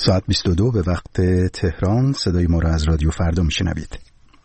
ساعت 22 به وقت تهران. صدای ما را از رادیو فردا میشنوید.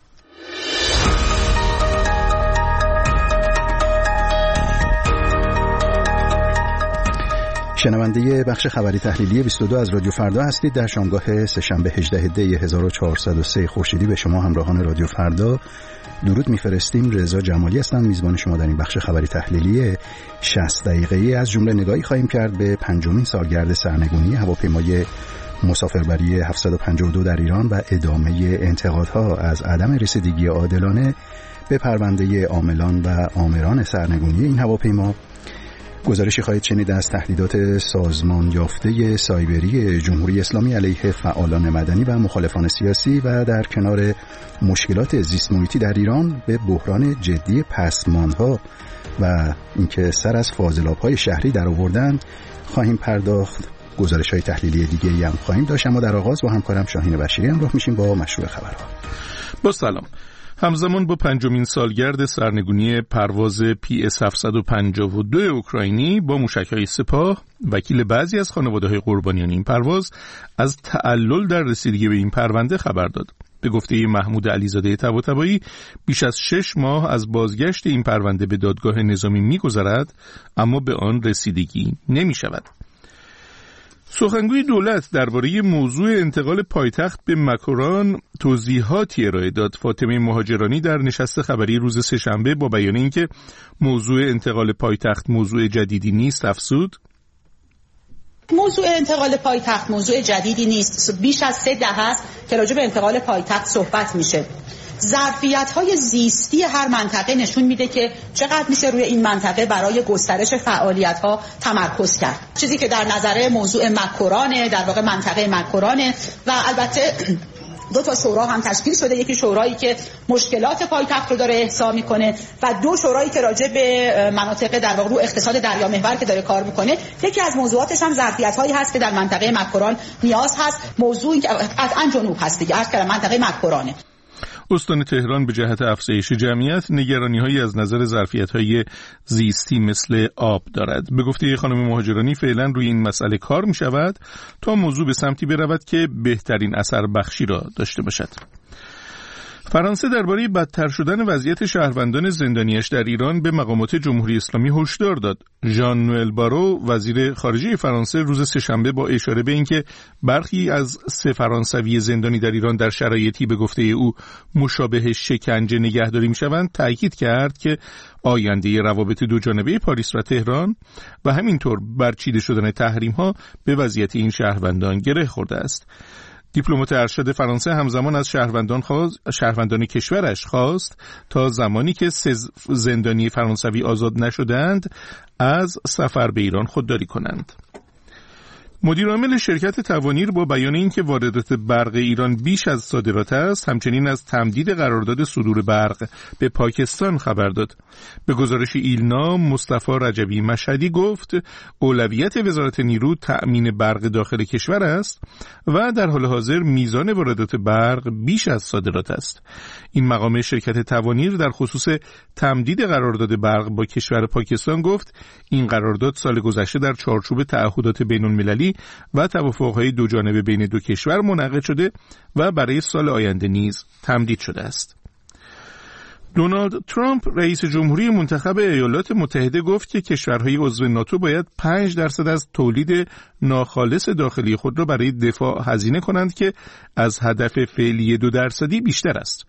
شنونده بخش خبری تحلیلی 22 از رادیو فردا هستید. در شامگاه سه‌شنبه 18 دی 1403 خورشیدی به شما همراهان رادیو فردا درود میفرستیم. رضا جمالی هستم، میزبان شما در این بخش خبری تحلیلی 60 دقیقه‌ای. از جمله نگاهی خواهیم کرد به پنجمین سالگرد سرنگونی هواپیمای مسافربری 752 در ایران و ادامه انتقادها از عدم رسیدگی عادلانه به پرونده عاملان و آمران سرنگونی این هواپیما. گزارشی خواهید شنید از تهدیدات سازمان یافته سایبری جمهوری اسلامی علیه فعالان مدنی و مخالفان سیاسی و در کنار مشکلات زیست محیطی در ایران به بحران جدی پسماندها و اینکه سر از فاضلاب‌های شهری در آوردن خواهیم پرداخت. گزارش‌های تحلیلی دیگه‌ای هم خواهیم داشت، اما در آغاز با همکارم شاهین بشیری همراه میشیم با مشروع خبرها. با سلام. همزمان با پنجمین سالگرد سرنگونی پرواز PS752 اوکراینی با موشک‌های سپاه، وکیل بعضی از خانواده‌های قربانیان این پرواز از تعلل در رسیدگی به این پرونده خبر داد. به گفته محمود علیزاده طباطبایی بیش از 6 ماه از بازگشت این پرونده به دادگاه نظامی می‌گذرد، اما به آن رسیدگی نمی‌شود. سخنگوی دولت درباره موضوع انتقال پایتخت به مکران توضیحاتی ارائه داد. فاطمه مهاجرانی در نشست خبری روز سه‌شنبه با بیان اینکه موضوع انتقال پایتخت موضوع جدیدی نیست افزود: موضوع انتقال پایتخت موضوع جدیدی نیست. بیش از 3 دهه است که راجع به انتقال پایتخت صحبت میشه. ظرفیت‌های زیستی هر منطقه نشون میده که چقدر میشه روی این منطقه برای گسترش فعالیت‌ها تمرکز کرد. چیزی که در نظر موضوع مکرانه، در واقع منطقه مکرانه، و البته 2 شورا هم تشکیل شده. یکی شورایی که مشکلات پایتخت رو داره احصا میکنه و 2 شورایی که راجع به مناطق در واقع رو اقتصاد دریا محور که داره کار میکنه. یکی از موضوعاتش هم ظرفیت‌هایی هست که در منطقه مکران نیاز هست. موضوعی که قطعاً جنوب هست دیگه، عرض کردم منطقه مکرانه. استان تهران به جهت افزایش جمعیت نگرانی‌هایی از نظر ظرفیت‌های زیستی مثل آب دارد. به گفته خانم مهاجرانی فعلا روی این مسئله کار می‌شود تا موضوع به سمتی برود که بهترین اثر بخشی را داشته باشد. فرانسه درباره بدتر شدن وضعیت شهروندان زندانیش در ایران به مقامات جمهوری اسلامی هشدار داد. ژان نوئل بارو وزیر خارجه فرانسه روز سه‌شنبه با اشاره به اینکه برخی از 3 فرانسوی زندانی در ایران در شرایطی به گفته او مشابه شکنجه نگهداری می‌شوند تاکید کرد که آینده روابط دوجانبه پاریس و تهران و همینطور برچیده شدن تحریم‌ها به وضعیت این شهروندان گره خورده است. دیپلمات ارشد فرانسه همزمان از شهروندان کشورش خواست تا زمانی که 3 زندانی فرانسوی آزاد نشدند از سفر به ایران خودداری کنند. مدیر عامل شرکت توانیر با بیان اینکه واردات برق ایران بیش از صادرات است، همچنین از تمدید قرارداد صدور برق به پاکستان خبر داد. به گزارش ایلنا، مصطفی رجبی مشهدی گفت اولویت وزارت نیرو تأمین برق داخل کشور است و در حال حاضر میزان واردات برق بیش از صادرات است. این مقام شرکت توانیر در خصوص تمدید قرارداد برق با کشور پاکستان گفت این قرارداد سال گذشته در چارچوب تعهدات بین‌المللی و توافق‌های دوجانبه بین 2 کشور منعقد شده و برای سال آینده نیز تمدید شده است. دونالد ترامپ رئیس جمهوری منتخب ایالات متحده گفت که کشورهای عضو ناتو باید 5% از تولید ناخالص داخلی خود را برای دفاع هزینه کنند که از هدف فعلی 2% بیشتر است.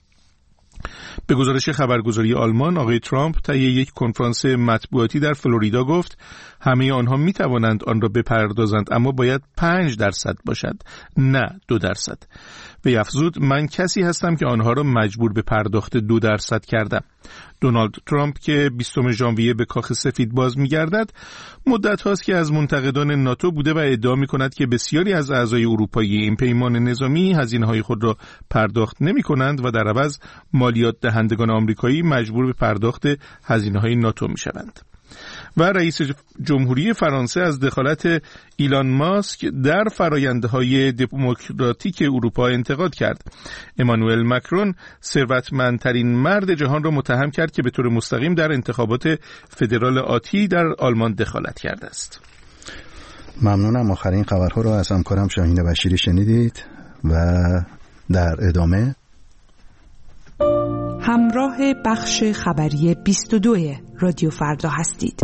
به گزارش خبرگزاری آلمان، آقای ترامپ طی یک کنفرانس مطبوعاتی در فلوریدا گفت همه آنها می توانند آن را بپردازند، اما باید 5% باشد، نه 2%. و افزود من کسی هستم که آنها را مجبور به پرداخت 2% کردم. دونالد ترامپ که 20 ژانویه به کاخ سفید باز می‌گردد، مدت هاست که از منتقدان ناتو بوده و ادعا می‌کند که بسیاری از اعضای اروپایی این پیمان نظامی هزینه‌های خود را پرداخت نمی‌کنند و در عوض مالیات دهندگان آمریکایی مجبور به پرداخت هزینه‌های ناتو می‌شوند. و رئیس جمهوری فرانسه از دخالت ایلان ماسک در فرآیندهای دموکراتیک اروپا انتقاد کرد. امانوئل مکرون ثروتمندترین مرد جهان را متهم کرد که به طور مستقیم در انتخابات فدرال آتی در آلمان دخالت کرده است. ممنونم. آخرین خبرها رو از همکارم شاهین بشیری شنیدید و در ادامه همراه بخش خبری 22 رادیو فردا هستید.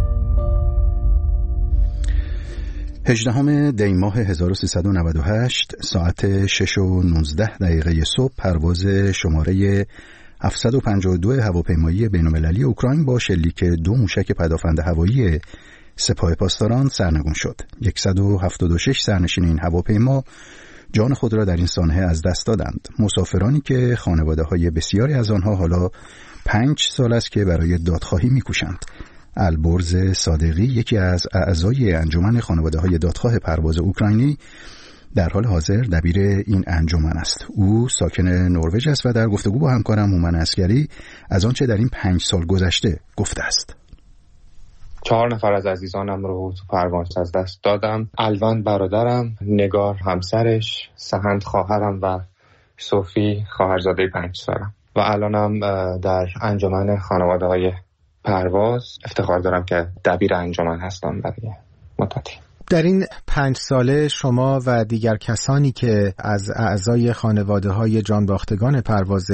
18 دی ماه 1398 ساعت 6:19 صبح پرواز شماره 752 هواپیمایی بین‌المللی اوکراین با شلیک 2 موشک پدافند هوایی سپاه پاسداران سرنگون شد. 176 سرنشین این هواپیما جان خود را در این سانحه از دست دادند. مسافرانی که خانواده‌های بسیاری از آنها حالا 5 سال است که برای دادخواهی می‌کوشند. البرز صادقی یکی از اعضای انجمن خانواده‌های دادخواه پرواز اوکراینی در حال حاضر دبیر این انجمن است. او ساکن نروژ است و در گفتگو با همکارم هومن عسگری از آنچه در این 5 سال گذشته گفته است. 4 نفر از عزیزانم رو تو پرواز از دست دادم. الوند برادرم، نگار همسرش، سهند خواهرم و صوفی خواهرزاده 5 سالم و الانم در انجمن خانواده‌های پرواز افتخار دارم که دبیر انجمن هستم برای مدتی. در این 5 ساله شما و دیگر کسانی که از اعضای خانواده‌های جانباختگان پرواز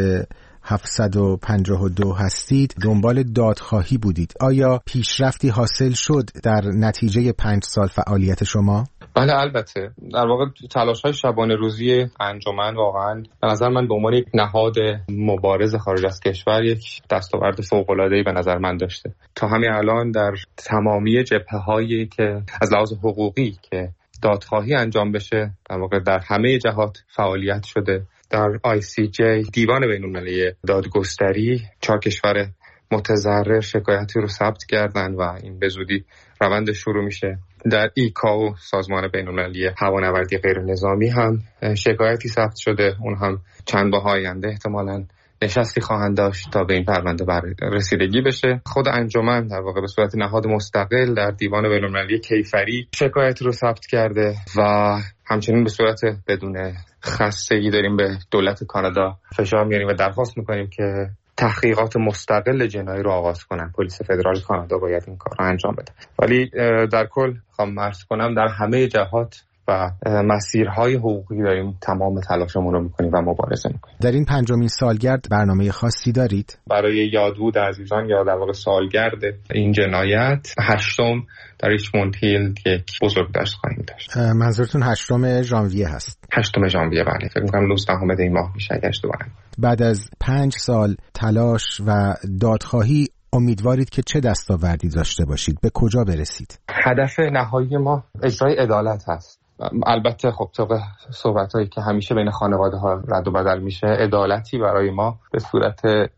752 هستید دنبال دادخواهی بودید. آیا پیشرفتی حاصل شد در نتیجه 5 سال فعالیت شما؟ بله البته. در واقع تلاش‌های شبانه روزی انجمن واقعاً به نظر من به عنوان یک نهاد مبارز خارج از کشور یک دستاورد فوق‌العاده‌ای به نظر من داشته. تا همین الان در تمامی جبهه‌هایی که از لحاظ حقوقی که دادخواهی انجام بشه در واقع در همه جهات فعالیت شده. در ICJ دیوان بین‌المللی دادگستری 4 کشور متضرر شکایتی رو ثبت کردن و این به زودی روند شروع میشه. در ایکائو سازمان بین‌المللی هوانوردی غیر نظامی هم شکایتی ثبت شده. اون هم چند ماه آینده احتمالاً نشستی خواهند داشت تا به این پرونده رسیدگی بشه. خود انجمن در واقع به صورت نهاد مستقل در دیوان بین‌المللی کیفری شکایت رو ثبت کرده و همچنین به صورت بدون خستگی داریم به دولت کانادا فشار میاریم و درخواست میکنیم که تحقیقات مستقل جنایی رو آغاز کنن. پلیس فدرال کانادا باید این کار رو انجام بده. ولی در کل خواهم عرض کنم در همه جهات و مسیرهای حقوقی داریم تمام تلاشمون رو میکنیم و مبارزه میکنیم. در این 5مین سالگرد برنامه خاصی دارید؟ برای یادبود عزیزان یا در واقع سالگرد این جنایت 8 در ریچموند هیل یک بزرگداشت خواهیم داشت. منظورتون 8 ژانویه هست؟ 8 ژانویه بله. فکر می‌کنم 19 دی ماه میشه اگه اشتباه نکنم. بعد از 5 سال تلاش و دادخواهی امیدوارید که چه دستاوردی داشته باشید؟ به کجا برسید؟ هدف نهایی ما اجرای عدالت هست. البته خب طبق صحبتایی که همیشه بین خانواده‌ها رد و بدل میشه، عدالتی برای ما به صورت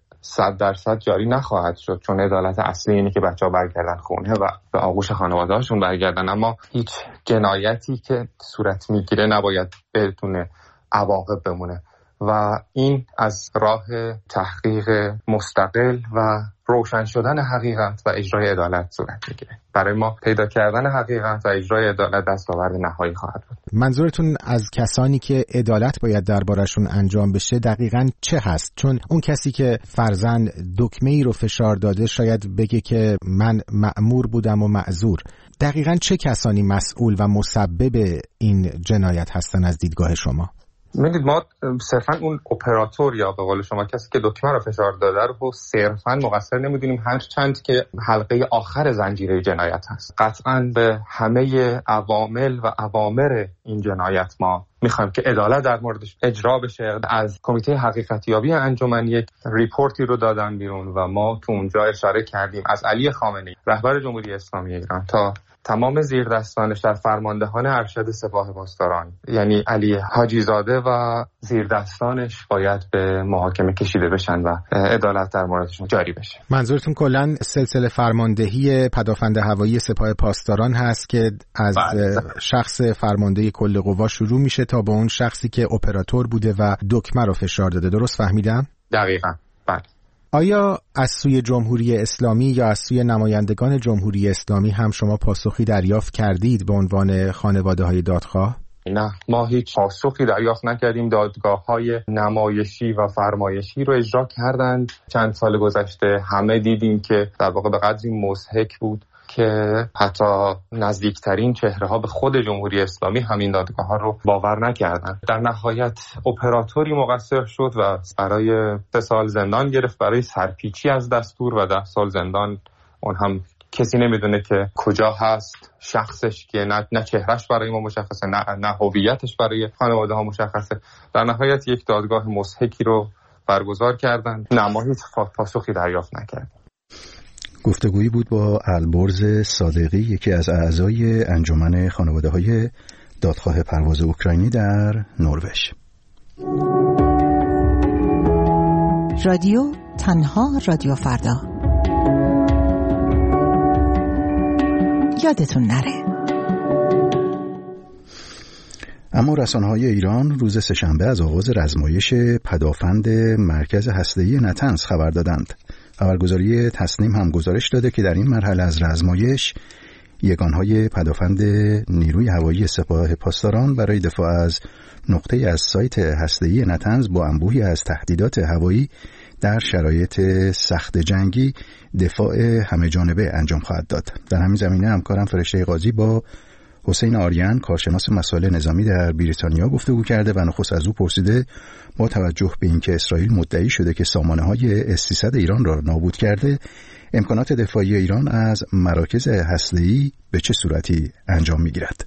100% جاری نخواهد شد، چون عدالت اصلی اینه که بچه‌ها برگردن خونه و به آغوش خانواده‌هاشون برگردن. اما هیچ جنایتی که صورت میگیره نباید بدون عواقب بمونه و این از راه تحقیق مستقل و روشن شدن حقیقت و اجرای عدالت صورت میگیره. برای ما پیدا کردن حقیقت و اجرای عدالت دستاورد نهایی خواهد بود. منظورتون از کسانی که عدالت باید دربارشون انجام بشه دقیقاً چه هست؟ چون اون کسی که فرضاً دکمه‌ای رو فشار داده شاید بگه که من مأمور بودم و معذور. دقیقاً چه کسانی مسئول و مسبب این جنایت هستن از دیدگاه شما؟ می‌دونید ما صرفاً اون اپراتور یا به قول شما کسی که دکمه رو فشار داده رو صرفاً مقصر نمی‌دونیم، هرچند که حلقه آخر زنجیره جنایت هست. قطعاً به همه عوامل و اوامر این جنایت ما می‌خوایم که عدالت در موردش اجرا بشه. از کمیته حقیقتیابی انجمن یک ریپورتی رو دادن بیرون و ما تو اونجا اشاره کردیم از علی خامنه‌ای رهبر جمهوری اسلامی ایران تا تمام زیردستانش در فرماندهان ارشد سپاه پاسداران یعنی علی حاجی زاده و زیردستانش باید به محاکمه کشیده بشن و عدالت در موردشون جاری بشه. منظورتون کلاً سلسله فرماندهی پدافند هوایی سپاه پاسداران هست که از شخص فرمانده کل قوا شروع میشه تا به اون شخصی که اپراتور بوده و دکمه رو فشار داده. درست فهمیدم؟ دقیقاً بله. آیا از سوی جمهوری اسلامی یا از سوی نمایندگان جمهوری اسلامی هم شما پاسخی دریافت کردید به عنوان خانواده‌های دادخواه؟ نه، ما هیچ پاسخی دریافت نکردیم. دادگاه‌های نمایشی و فرمایشی رو اجرا کردند چند سال گذشته. همه دیدیم که در واقع به قدری مضحک بود که حتی نزدیکترین چهره ها به خود جمهوری اسلامی همین دادگاه ها رو باور نکردن. در نهایت اپراتوری مقصر شد و برای 3 سال زندان گرفت برای سرپیچی از دستور و 10 سال زندان. اون هم کسی نمیدونه که کجا هست، شخصش که نه چهرش برای ما مشخصه، نه هویتش برای خانواده ها مشخصه. در نهایت یک دادگاه مضحکی رو برگزار کردن، نمایی پاسخی دریافت نکرد. گفتگویی بود با البرز صادقی، یکی از اعضای انجمن خانواده‌های دادخواه پرواز اوکراینی در نروژ. رادیو تنها رادیو فردا. یادتون نره. اما رسانه‌های ایران روز سه‌شنبه از آغاز رزمایش پدافند مرکز هسته‌ای نطنز خبر دادند. خبرگزاری تسنیم هم گزارش داده که در این مرحله از رزمایش یگانهای پدافند نیروی هوایی سپاه پاسداران برای دفاع از نقطه از سایت هسته‌ای نطنز با انبوهی از تهدیدات هوایی در شرایط سخت جنگی دفاع همه جانبه انجام خواهد داد. در همین زمینه همکارم فرشته قاضی با حسین آریان کارشناس مسائل نظامی در بریتانیا گفتگو کرده و نخست از او پرسیده با توجه به اینکه اسرائیل مدعی شده که سامانه‌های S-300 ایران را نابود کرده، امکانات دفاعی ایران از مراکز هسته‌ای به چه صورتی انجام می‌گیرد؟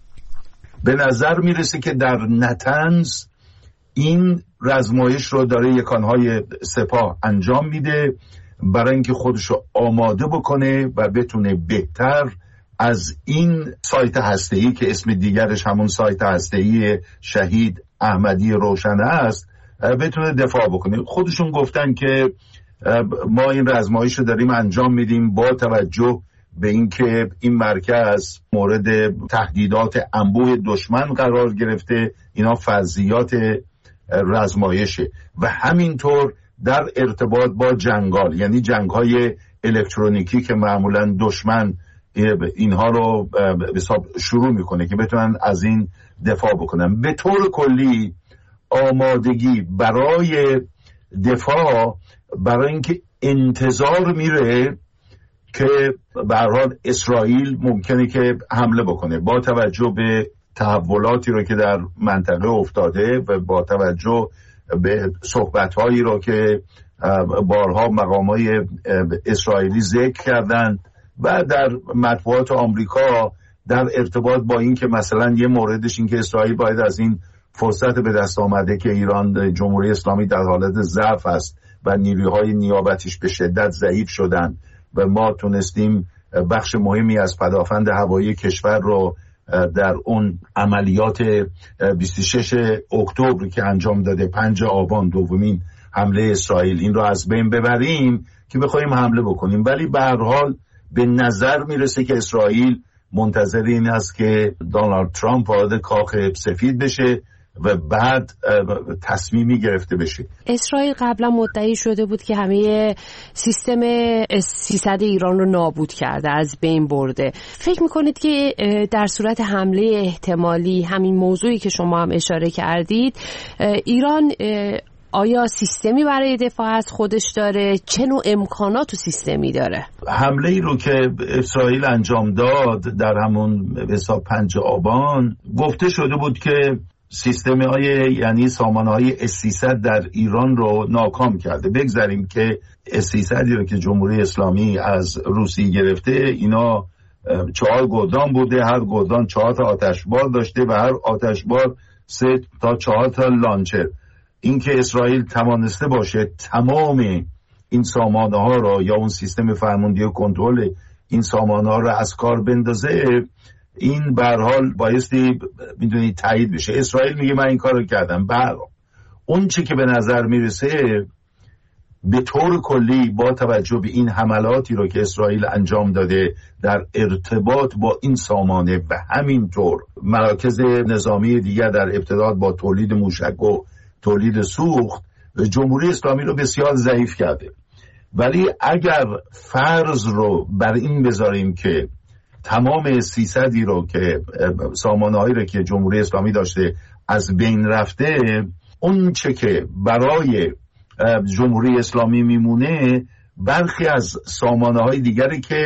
به نظر میرسه که در نطنز این رزمایش رو داره یگانهای سپاه انجام میده برای اینکه خودش رو آماده بکنه و بتونه بهتر از این سایت هسته‌ای که اسم دیگرش همون سایت هسته‌ای شهید احمدی روشن است بتونه دفاع بکنه. خودشون گفتن که ما این رزمایش رو داریم انجام میدیم با توجه به اینکه این مرکز مورد تهدیدات انبوه دشمن قرار گرفته. اینا فرضیات رزمایشه و همینطور در ارتباط با جنگال، یعنی جنگ‌های الکترونیکی که معمولاً دشمن اینها رو شروع میکنه که بتونن از این دفاع بکنن. به طور کلی آمادگی برای دفاع برای اینکه انتظار میره که به هر حال اسرائیل ممکنه که حمله بکنه با توجه به تحولاتی رو که در منطقه افتاده و با توجه به صحبت‌هایی رو که بارها مقام‌های اسرائیلی ذکر کردن و در مطبوعات آمریکا در ارتباط با این که مثلا یه موردش این که اسرائیل باید از این فرصت به دست آمده که ایران جمهوری اسلامی در حالت ضعف است و نیروهای نیابتیش به شدت ضعیف شدن و ما تونستیم بخش مهمی از پدافند هوایی کشور رو در اون عملیات 26 اکتبر که انجام داده 5 آبان دومین حمله اسرائیل این رو از بین ببریم که بخوایم حمله بکنیم. ولی به هر حال به نظر میرسه که اسرائیل منتظر این است که دونالد ترامپ وارد کاخ سفید بشه و بعد تصمیمی گرفته بشه. اسرائیل قبلا مدعی شده بود که همه سیستم S-300 ایران رو نابود کرده، از بین برده. فکر میکنید که در صورت حمله احتمالی همین موضوعی که شما هم اشاره کردید ایران آیا سیستمی برای دفاع از خودش داره؟ چه نوع امکانات و سیستمی داره؟ حمله ای رو که اسرائیل انجام داد در همون حساب 5 آبان گفته شده بود که سیستمی های یعنی سامانه های S-300 در ایران رو ناکام کرده. بگذاریم که S-300 رو که جمهوری اسلامی از روسیه گرفته اینا 4 گلدان بوده، هر گلدان 4 تا آتشبار داشته و هر آتشبار 3 تا 4 تا لانچر. این که اسرائیل توانسته باشه تمام این سامانه ها رو یا اون سیستم فرماندهی و کنترل این سامانه ها رو از کار بندازه، این به هر حال بایستی میدونید تایید بشه. اسرائیل میگه من این کار رو کردم. اون چی که به نظر میرسه به طور کلی با توجه به این حملاتی رو که اسرائیل انجام داده در ارتباط با این سامانه و همینطور مراکز نظامی دیگر در ارتباط با تولید موشک و تولید سوخت، جمهوری اسلامی رو بسیار ضعیف کرده. ولی اگر فرض رو بر این بذاریم که تمام 300 رو که سامانه‌هایی رو که جمهوری اسلامی داشته از بین رفته، اون چه که برای جمهوری اسلامی میمونه برخی از سامانه‌های دیگری که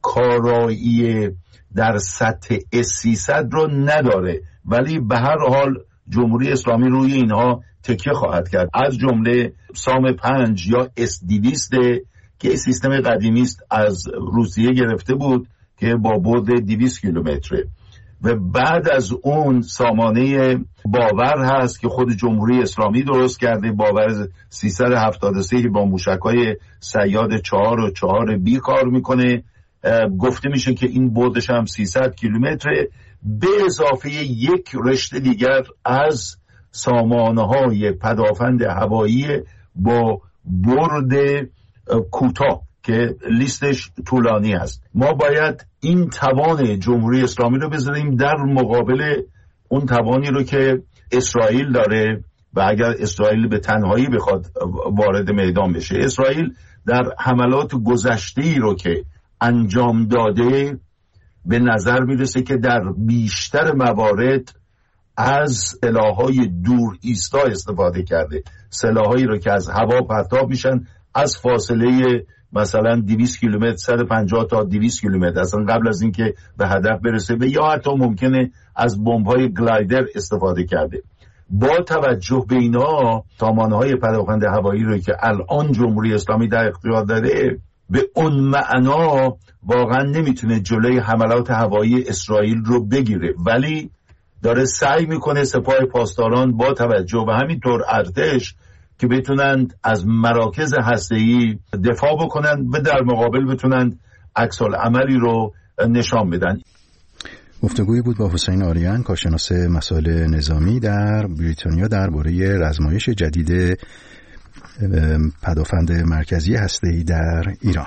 کارایی در سطح S300 رو نداره، ولی به هر حال جمهوری اسلامی روی اینها تکیه خواهد کرد، از جمله سام 5 یا S200 که سیستم قدیمی است، از روسیه گرفته بود که با بعد 200 کیلومتره، و بعد از اون سامانه باور هست که خود جمهوری اسلامی درست کرده، باور 373 با موشک‌های صیاد 4 و 4B کار میکنه. گفته میشه که این بعدش هم 300 کیلومتره، به اضافه یک رشته دیگر از سامانه‌های پدافند هوایی با برد کوتاه که لیستش طولانی است. ما باید این توان جمهوری اسلامی رو بذاریم در مقابل اون توانی رو که اسرائیل داره، و اگر اسرائیل به تنهایی بخواد وارد میدان بشه، اسرائیل در حملات گذشته‌ای رو که انجام داده به نظر میرسه که در بیشتر موارد از سلاح‌های دور ایستا استفاده کرده، سلاح‌هایی رو که از هوا پرتاب میشن از فاصله مثلا 200 کیلومتر، 150 تا 200 کیلومتر، اصلا قبل از اینکه به هدف برسه، و یا حتی ممکنه از بمب‌های گلایدر استفاده کرده. با توجه به اینا، سامانه‌های پدافند هوایی رو که الان جمهوری اسلامی در اختیار داره، به اون معنا واقعا نمیتونه جلوی حملات هوایی اسرائیل رو بگیره، ولی داره سعی میکنه سپاه پاسداران با توجه و همینطور ارتش که بتونند از مراکز هسته‌ای دفاع بکنن و در مقابل بتونند عکس‌العملی رو نشان بدن. گفتگویی بود با حسین آریان، کارشناس مسائل نظامی در بریتانیا، درباره رزمایش جدید پدافند مرکزی هسته‌ای در ایران.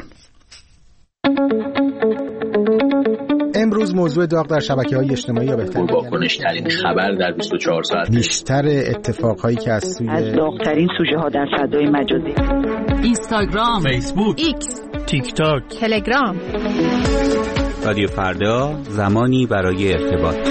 امروز موضوع داغ در شبکه‌های اجتماعی یا بهتر واکنش‌ترین خبر در 24 ساعت، بیشتر اتفاقهایی که از داغ‌ترین سوژه‌ها در فضای مجازی، اینستاگرام، فیسبوک، ایکس، تیک تاک، تلگرام. رادیو فردا، زمانی برای ارتباط.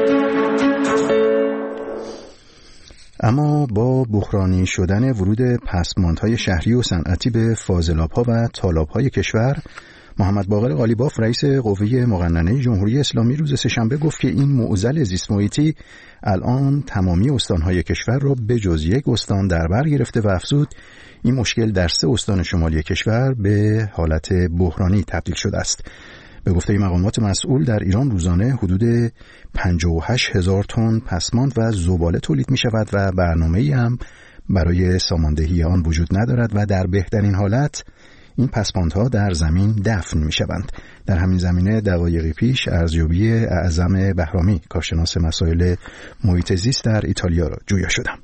اما با بحرانی شدن ورود پسماندهای شهری و صنعتی به فاضلاب‌ها و تالاب‌های کشور، محمد باقر قالیباف رئیس قوه مقننه جمهوری اسلامی روز سه‌شنبه گفت که این معضل زیست محیطی الان تمامی استان‌های کشور را به جز یک استان در بر گرفته و افزود این مشکل در 3 استان شمالی کشور به حالت بحرانی تبدیل شده است. به گفته مقامات مسئول در ایران روزانه حدود 58,000 تن پسماند و زباله تولید می شود و برنامه‌ای هم برای ساماندهی آن وجود ندارد و در بهترین حالت این پسماندها در زمین دفن می شوند. در همین زمینه دقایقی پیش ارزیابی اعظم بهرامی، کارشناس مسائل محیط زیست در ایتالیا را جویا شدم.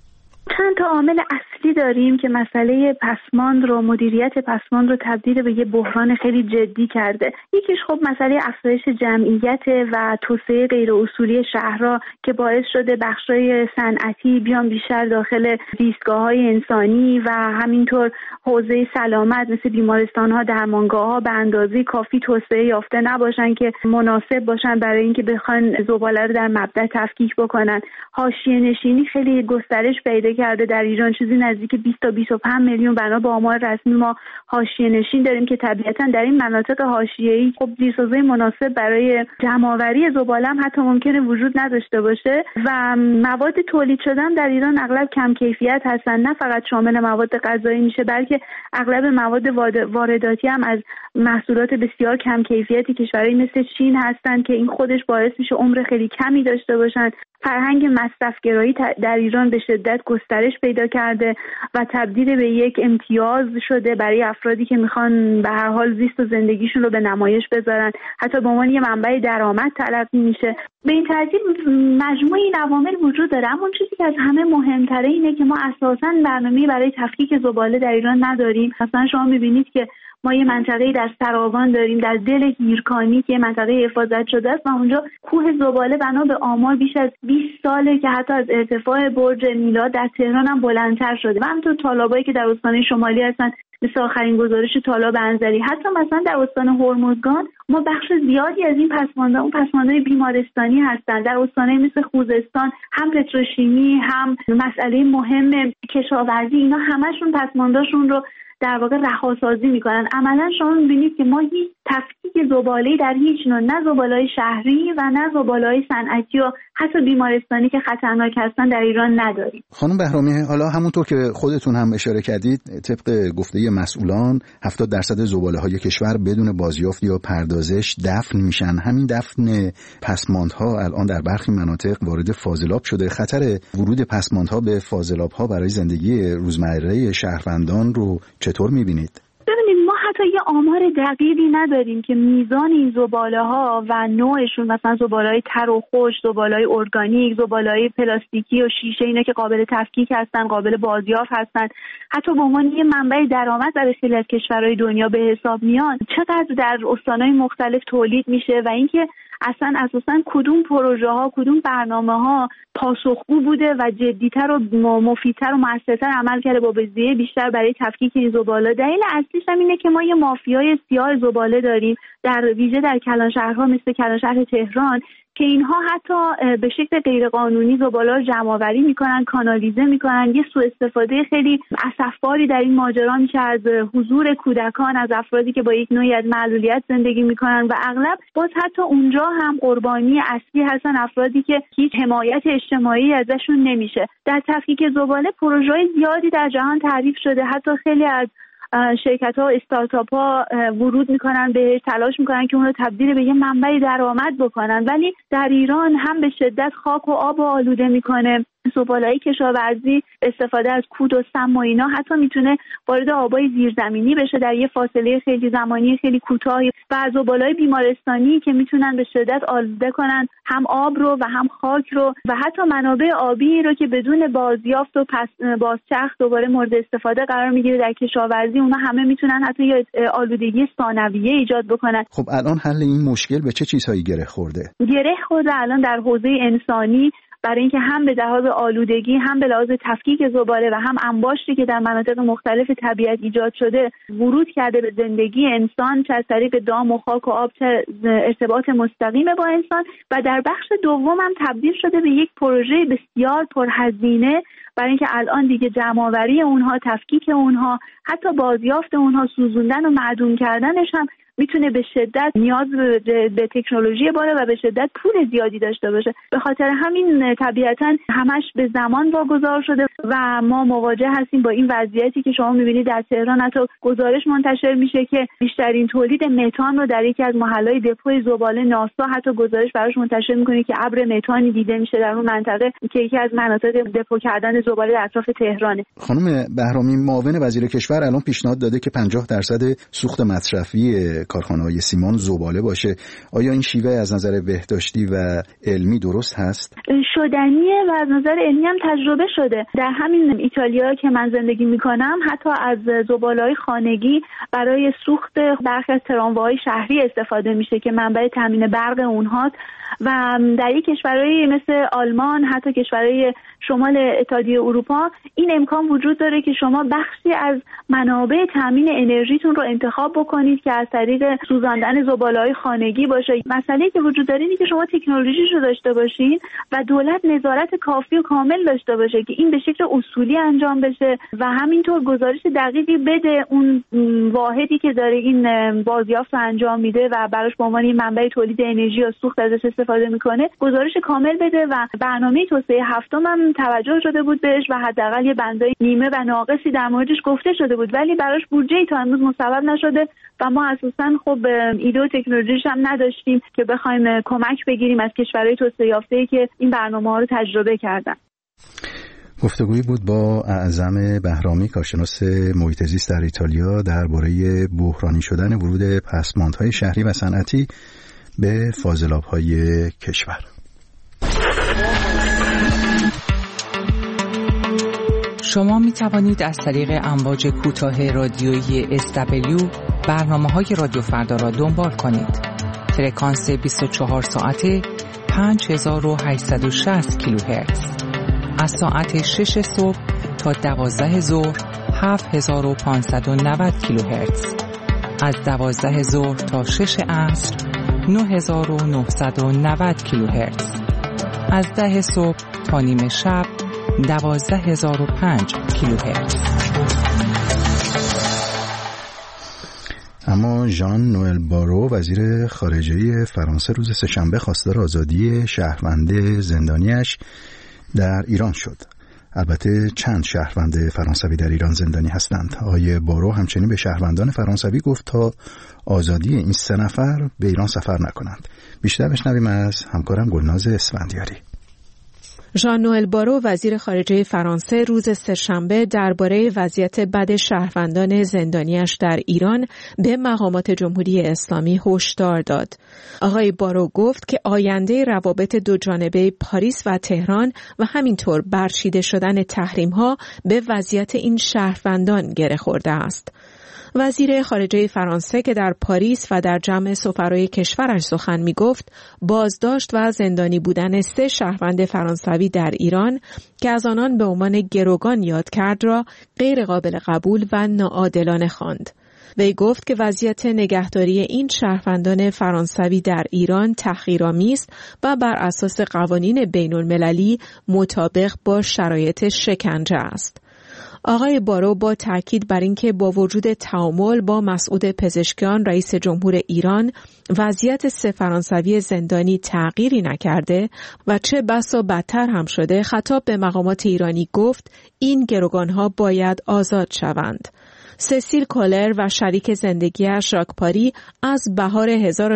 چند تا عامل اصلی داریم که مسئله پسماند رو، مدیریت پسماند رو تبدیل به یه بحران خیلی جدی کرده. یکیش خب مسئله افزایش جمعیت و توسعه غیر اصولی شهرها که باعث شده بخشای صنعتی بیان بیشتر داخل زیستگاه‌های انسانی و همینطور حوزه سلامت مثل بیمارستان‌ها، درمانگاه‌ها به اندازه کافی توسعه یافته نباشن که مناسب باشن برای اینکه بخوان زباله رو در مبدأ تفکیک بکنن. حاشیه‌نشینی خیلی گسترش پیدا کرده در ایران، چیزی نزدیک 20 تا 25 میلیون بنا به آمار رسمی ما حاشیه‌نشین داریم که طبیعتاً در این مناطق حاشیه‌ای خب زیرسازی مناسب برای جمع‌آوری زباله هم حتی ممکنه وجود نداشته باشه و مواد تولید شدن در ایران اغلب کم کیفیت هستن، نه فقط شامل مواد غذایی میشه بلکه اغلب مواد وارداتی هم از محصولات بسیار کم کیفیتی کشورهای مثل چین هستن که این خودش باعث میشه عمر خیلی کمی داشته باشن. فرهنگ مصرفگرایی در ایران به شدت گسترش پیدا کرده و تبدیل به یک امتیاز شده برای افرادی که میخوان به هر حال زیست و زندگیشون رو به نمایش بذارن، حتی به عنوان یه منبع درآمد تلقی میشه. به این ترتیب مجموعه این عوامل وجود داره، اما چیزی که از همه مهمتره اینه که ما اساساً برنامه‌ای برای تفکیک زباله در ایران نداریم. مثلا شما میبینید که ما یه منطقه‌ای در سراوان داریم، در دل هیرکانی که منطقه حفاظت شده است و اونجا کوه زباله بنا به آمار بیش از 20 ساله که حتی از ارتفاع برج میلاد در تهران هم بلندتر شده و همینطور تالابایی که در استان شمالی هستن مثل آخرین گزارش تالاب انزلی. حتی مثلا در استان هرمزگان ما بخش زیادی از این پسماندها اون پسماندهای بیمارستانی هستن. در استان‌های مثل خوزستان هم پتروشیمی هم مسئله مهم کشاورزی، اینا همشون پسماندهاشون رو در واقع رهاسازی میکنن. عملا شما میبینید که ما هیچ تفکیک زباله‌ای در هیچ نوع، نه زباله‌های شهری و نه زباله‌های صنعتی و حتی بیمارستانی که خطرناک هستن در ایران نداریم. خانم بهرامی، حالا همونطور که خودتون هم اشاره کردید، طبق گفته مسئولان 70% زباله‌های کشور بدون بازیافت یا پردازش دفن میشن. همین دفن پسماندها الان در برخی مناطق وارد فاضلاب شده. خطر ورود پسماندها به فاضلاب‌ها برای زندگی روزمره شهروندان رو چطور می‌بینید؟ ببینید، ما حتی یه آمار دقیقی نداریم که میزان این زباله‌ها و نوعشون، مثلا زباله‌های تر و خشک، زباله‌های ارگانیک، زباله‌های پلاستیکی و شیشه، اینا که قابل تفکیک هستن، قابل بازیافت هستن، حتی به عنوان یه منبع درآمد در خیلی از کشورهای دنیا به حساب میان، چقدر در استان‌های مختلف تولید میشه و اینکه اساساً کدوم پروژه ها، کدوم برنامه ها پاسخگو بوده و جدی‌تر و مفیدتر و موثرتر عمل کرده با بازدهی بیشتر برای تفکیک این زباله. دلیل اصلیش هم اینه که ما یه مافیای سیاه زباله داریم، در ویژه در کلانشهرها مثل کلانشهر تهران، که اینها حتی به شکل غیرقانونی زباله رو جمع‌آوری میکنن، کانالیزه میکنن. یه سوء استفاده خیلی اسفباری در این ماجرا میشه از حضور کودکان، از افرادی که با یک نوعی از معلولیت زندگی میکنن و اغلب باز حتی اونجا هم قربانی اصلی هستن افرادی که هیچ حمایت اجتماعی ازشون نمیشه. در تفکیک زباله پروژه‌های زیادی در جهان تعریف شده، حتی خیلی از شرکت‌ها، استارتاپ‌ها ورود میکنن بهش، تلاش میکنن که اون رو تبدیل به یه منبع درآمد بکنن، ولی در ایران هم به شدت خاک و آب آلوده میکنه. زباله‌های کشاورزی، استفاده از کود و سم و اینا حتی میتونه وارد آبای زیرزمینی بشه در یه فاصله خیلی زمانی خیلی کوتاهی، و زباله‌های بیمارستانی که میتونن به شدت آلوده کنن هم آب رو و هم خاک رو و حتی منابع آبی رو که بدون بازیافت و بازچرخ دوباره مورد استفاده قرار میگیره در کشاورزی، اونا همه میتونن حتی یه آلودگی ثانویه ایجاد بکنن. خب الان حل این مشکل به چه چیزهایی گره خورده الان در حوزه انسانی، برای اینکه هم به لحاظ آلودگی، هم به لحاظ تفکیک زباله و هم انباشتی که در مناطق مختلف طبیعت ایجاد شده ورود کرده به زندگی انسان، چه از طریق دام و خاک و آب، چه ارتباط مستقیم با انسان، و در بخش دوم هم تبدیل شده به یک پروژه بسیار پرهزینه برای اینکه الان دیگه جمع‌آوری اونها، تفکیک اونها، حتی بازیافت اونها، سوزوندن و معدوم کردنش هم میتونه به شدت نیاز به تکنولوژی بالا و به شدت پول زیادی داشته باشه. به خاطر همین طبیعتاً همش به زمان واگذار شده و ما مواجه هستیم با این وضعیتی که شما میبینید در تهران حتی گزارش منتشر میشه که بیشترین تولید متان رو در یکی از محلهای دپوی زباله ناسا حتی گزارش براش منتشر میکنه که ابر متانی دیده میشه در اون منطقه که یکی از مناطق دپو کردن زباله در اطراف تهرانه. خانم بهرامی، معاون وزیر کشور الان پیشنهاد داده که 50% سوخت مصرفی کارخانه‌های سیمان زباله باشه. آیا این شیوه از نظر بهداشتی و علمی درست هست؟ شدنیه و از نظر علمی هم تجربه شده. در همین ایتالیا که من زندگی میکنم حتی از زباله‌های خانگی برای سوخت برخی از ترامواهای شهری استفاده میشه که منبع تامین برق اونهاست و در یک کشورهای مثل آلمان، حتی کشورهای شمال اتحادیه اروپا این امکان وجود داره که شما بخشی از منابع تامین انرژیتون رو انتخاب بکنید که از طریق سوزاندن زباله‌های خانگی باشه. مسئله‌ای که وجود داره اینه که شما تکنولوژیش رو داشته باشین و دولت نظارت کافی و کامل داشته باشه که این به شکل اصولی انجام بشه و همینطور گزارش دقیقی بده اون واحدی که داره این بازیافت رو انجام میده و براش به عنوان منبع تولید انرژی یا سوخت ازش استفاده میکنه گزارش کامل بده و برنامه توسعه هفتم هم توجه شده بود بهش و حداقل یه بندای نیمه و ناقصی در موردش گفته شده بود، ولی براش بودجه‌ای تا امروز مصوب نشده و ما اساساً خب ایده و تکنولوژیش هم نداشتیم که بخوایم کمک بگیریم از کشورهای توسعه یافته‌ای که این برنامه‌ها رو تجربه کردن. گفتگویی بود با اعظم بهرامی، کارشناس محیط زیست در ایتالیا، درباره بحرانی شدن ورود پسماندهای شهری و صنعتی به فاضلاب‌های کشور. شما می توانید از طریق امواج کوتاه رادیویی SW برنامه‌های رادیو فردا را دنبال کنید. فرکانس 24 ساعته 5860 کیلوهرتز. از ساعت 6 صبح تا 12 ظهر 7590 کیلوهرتز. از 12 ظهر تا 6 عصر 9990 کیلوهرتز. از 10 صبح تا نیم شب 12005 کیلوهرتز. اما ژان نوئل بارو وزیر خارجه فرانسه روز سه‌شنبه خواستار آزادی شهروند زندانیش در ایران شد. البته چند شهروند فرانسوی در ایران زندانی هستند. آقای بارو همچنین به شهروندان فرانسوی گفت تا آزادی این 3 نفر به ایران سفر نکنند. بیشتر بشنویم از همکارم گلناز اسفندیاری. ژان نوئل بارو وزیر خارجه فرانسه روز سه‌شنبه درباره وضعیت بد شهروندان زندانیش در ایران به مقامات جمهوری اسلامی هشدار داد. آقای بارو گفت که آینده روابط دوجانبه پاریس و تهران و همینطور برچیده شدن تحریم‌ها به وضعیت این شهروندان گره خورده است. وزیر خارجه فرانسه که در پاریس و در جمع سفرای کشورش سخن می‌گفت، بازداشت و زندانی بودن 3 شهروند فرانسوی در ایران که از آنان به عنوان گروگان یاد کرد را غیر قابل قبول و ناعادلانه خواند. وی گفت که وضعیت نگهداری این شهروندان فرانسوی در ایران تحقیرآمیز و بر اساس قوانین بین‌المللی مطابق با شرایط شکنجه است. آقای بارو با تاکید بر اینکه با وجود تعامل با مسعود پزشکیان رئیس جمهور ایران وضعیت 3 فرانسوی زندانی تغییری نکرده و چه بسا بدتر هم شده، خطاب به مقامات ایرانی گفت این گروگانها باید آزاد شوند. سسیل کولر و شریک زندگیش ژاک پاری از بهار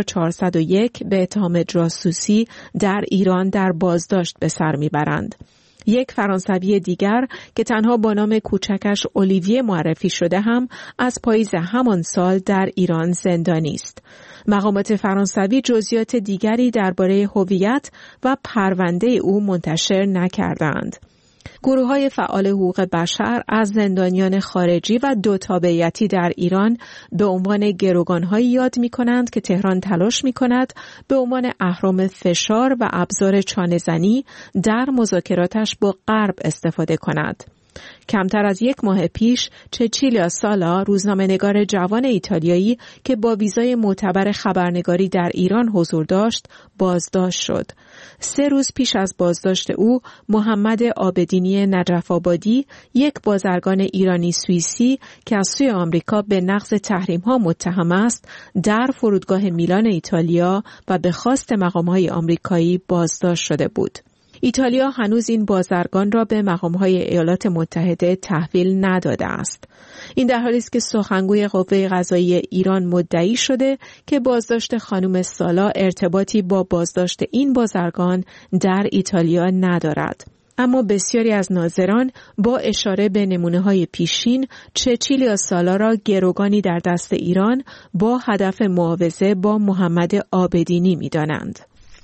1401 به اتهام جاسوسی در ایران در بازداشت به سر میبرند. یک فرانسوی دیگر که تنها با نام کوچکش اولیویه معرفی شده هم از پاییز همان سال در ایران زندانی است. مقامات فرانسوی جزئیات دیگری درباره هویت و پرونده او منتشر نکردند. گروه‌های فعال حقوق بشر از زندانیان خارجی و 2 تابعیتی در ایران به عنوان گروگان‌هایی یاد می‌کنند که تهران تلاش می‌کند به عنوان اهرم فشار و ابزار چانه‌زنی در مذاکراتش با غرب استفاده کند. کمتر از 1 ماه پیش چچیلیا سالا، روزنامه‌نگار جوان ایتالیایی که با ویزای معتبر خبرنگاری در ایران حضور داشت، بازداشت شد. 3 روز پیش از بازداشت او، محمد عابدینی نجف‌آبادی، یک بازرگان ایرانی سوئیسی که از سوی آمریکا به نقض تحریم‌ها متهم است، در فرودگاه میلان ایتالیا و به خواست مقام‌های آمریکایی بازداشت شده بود. ایتالیا هنوز این بازرگان را به مقام‌های ایالات متحده تحویل نداده است. این در حالی است که سخنگوی قوه قضاییه ایران مدعی شده که بازداشت خانم سالا ارتباطی با بازداشت این بازرگان در ایتالیا ندارد. اما بسیاری از ناظران با اشاره به نمونه‌های پیشین چچیلیا سالا را گروگانی در دست ایران با هدف معاوضه با محمد عابدینی می‌دانند.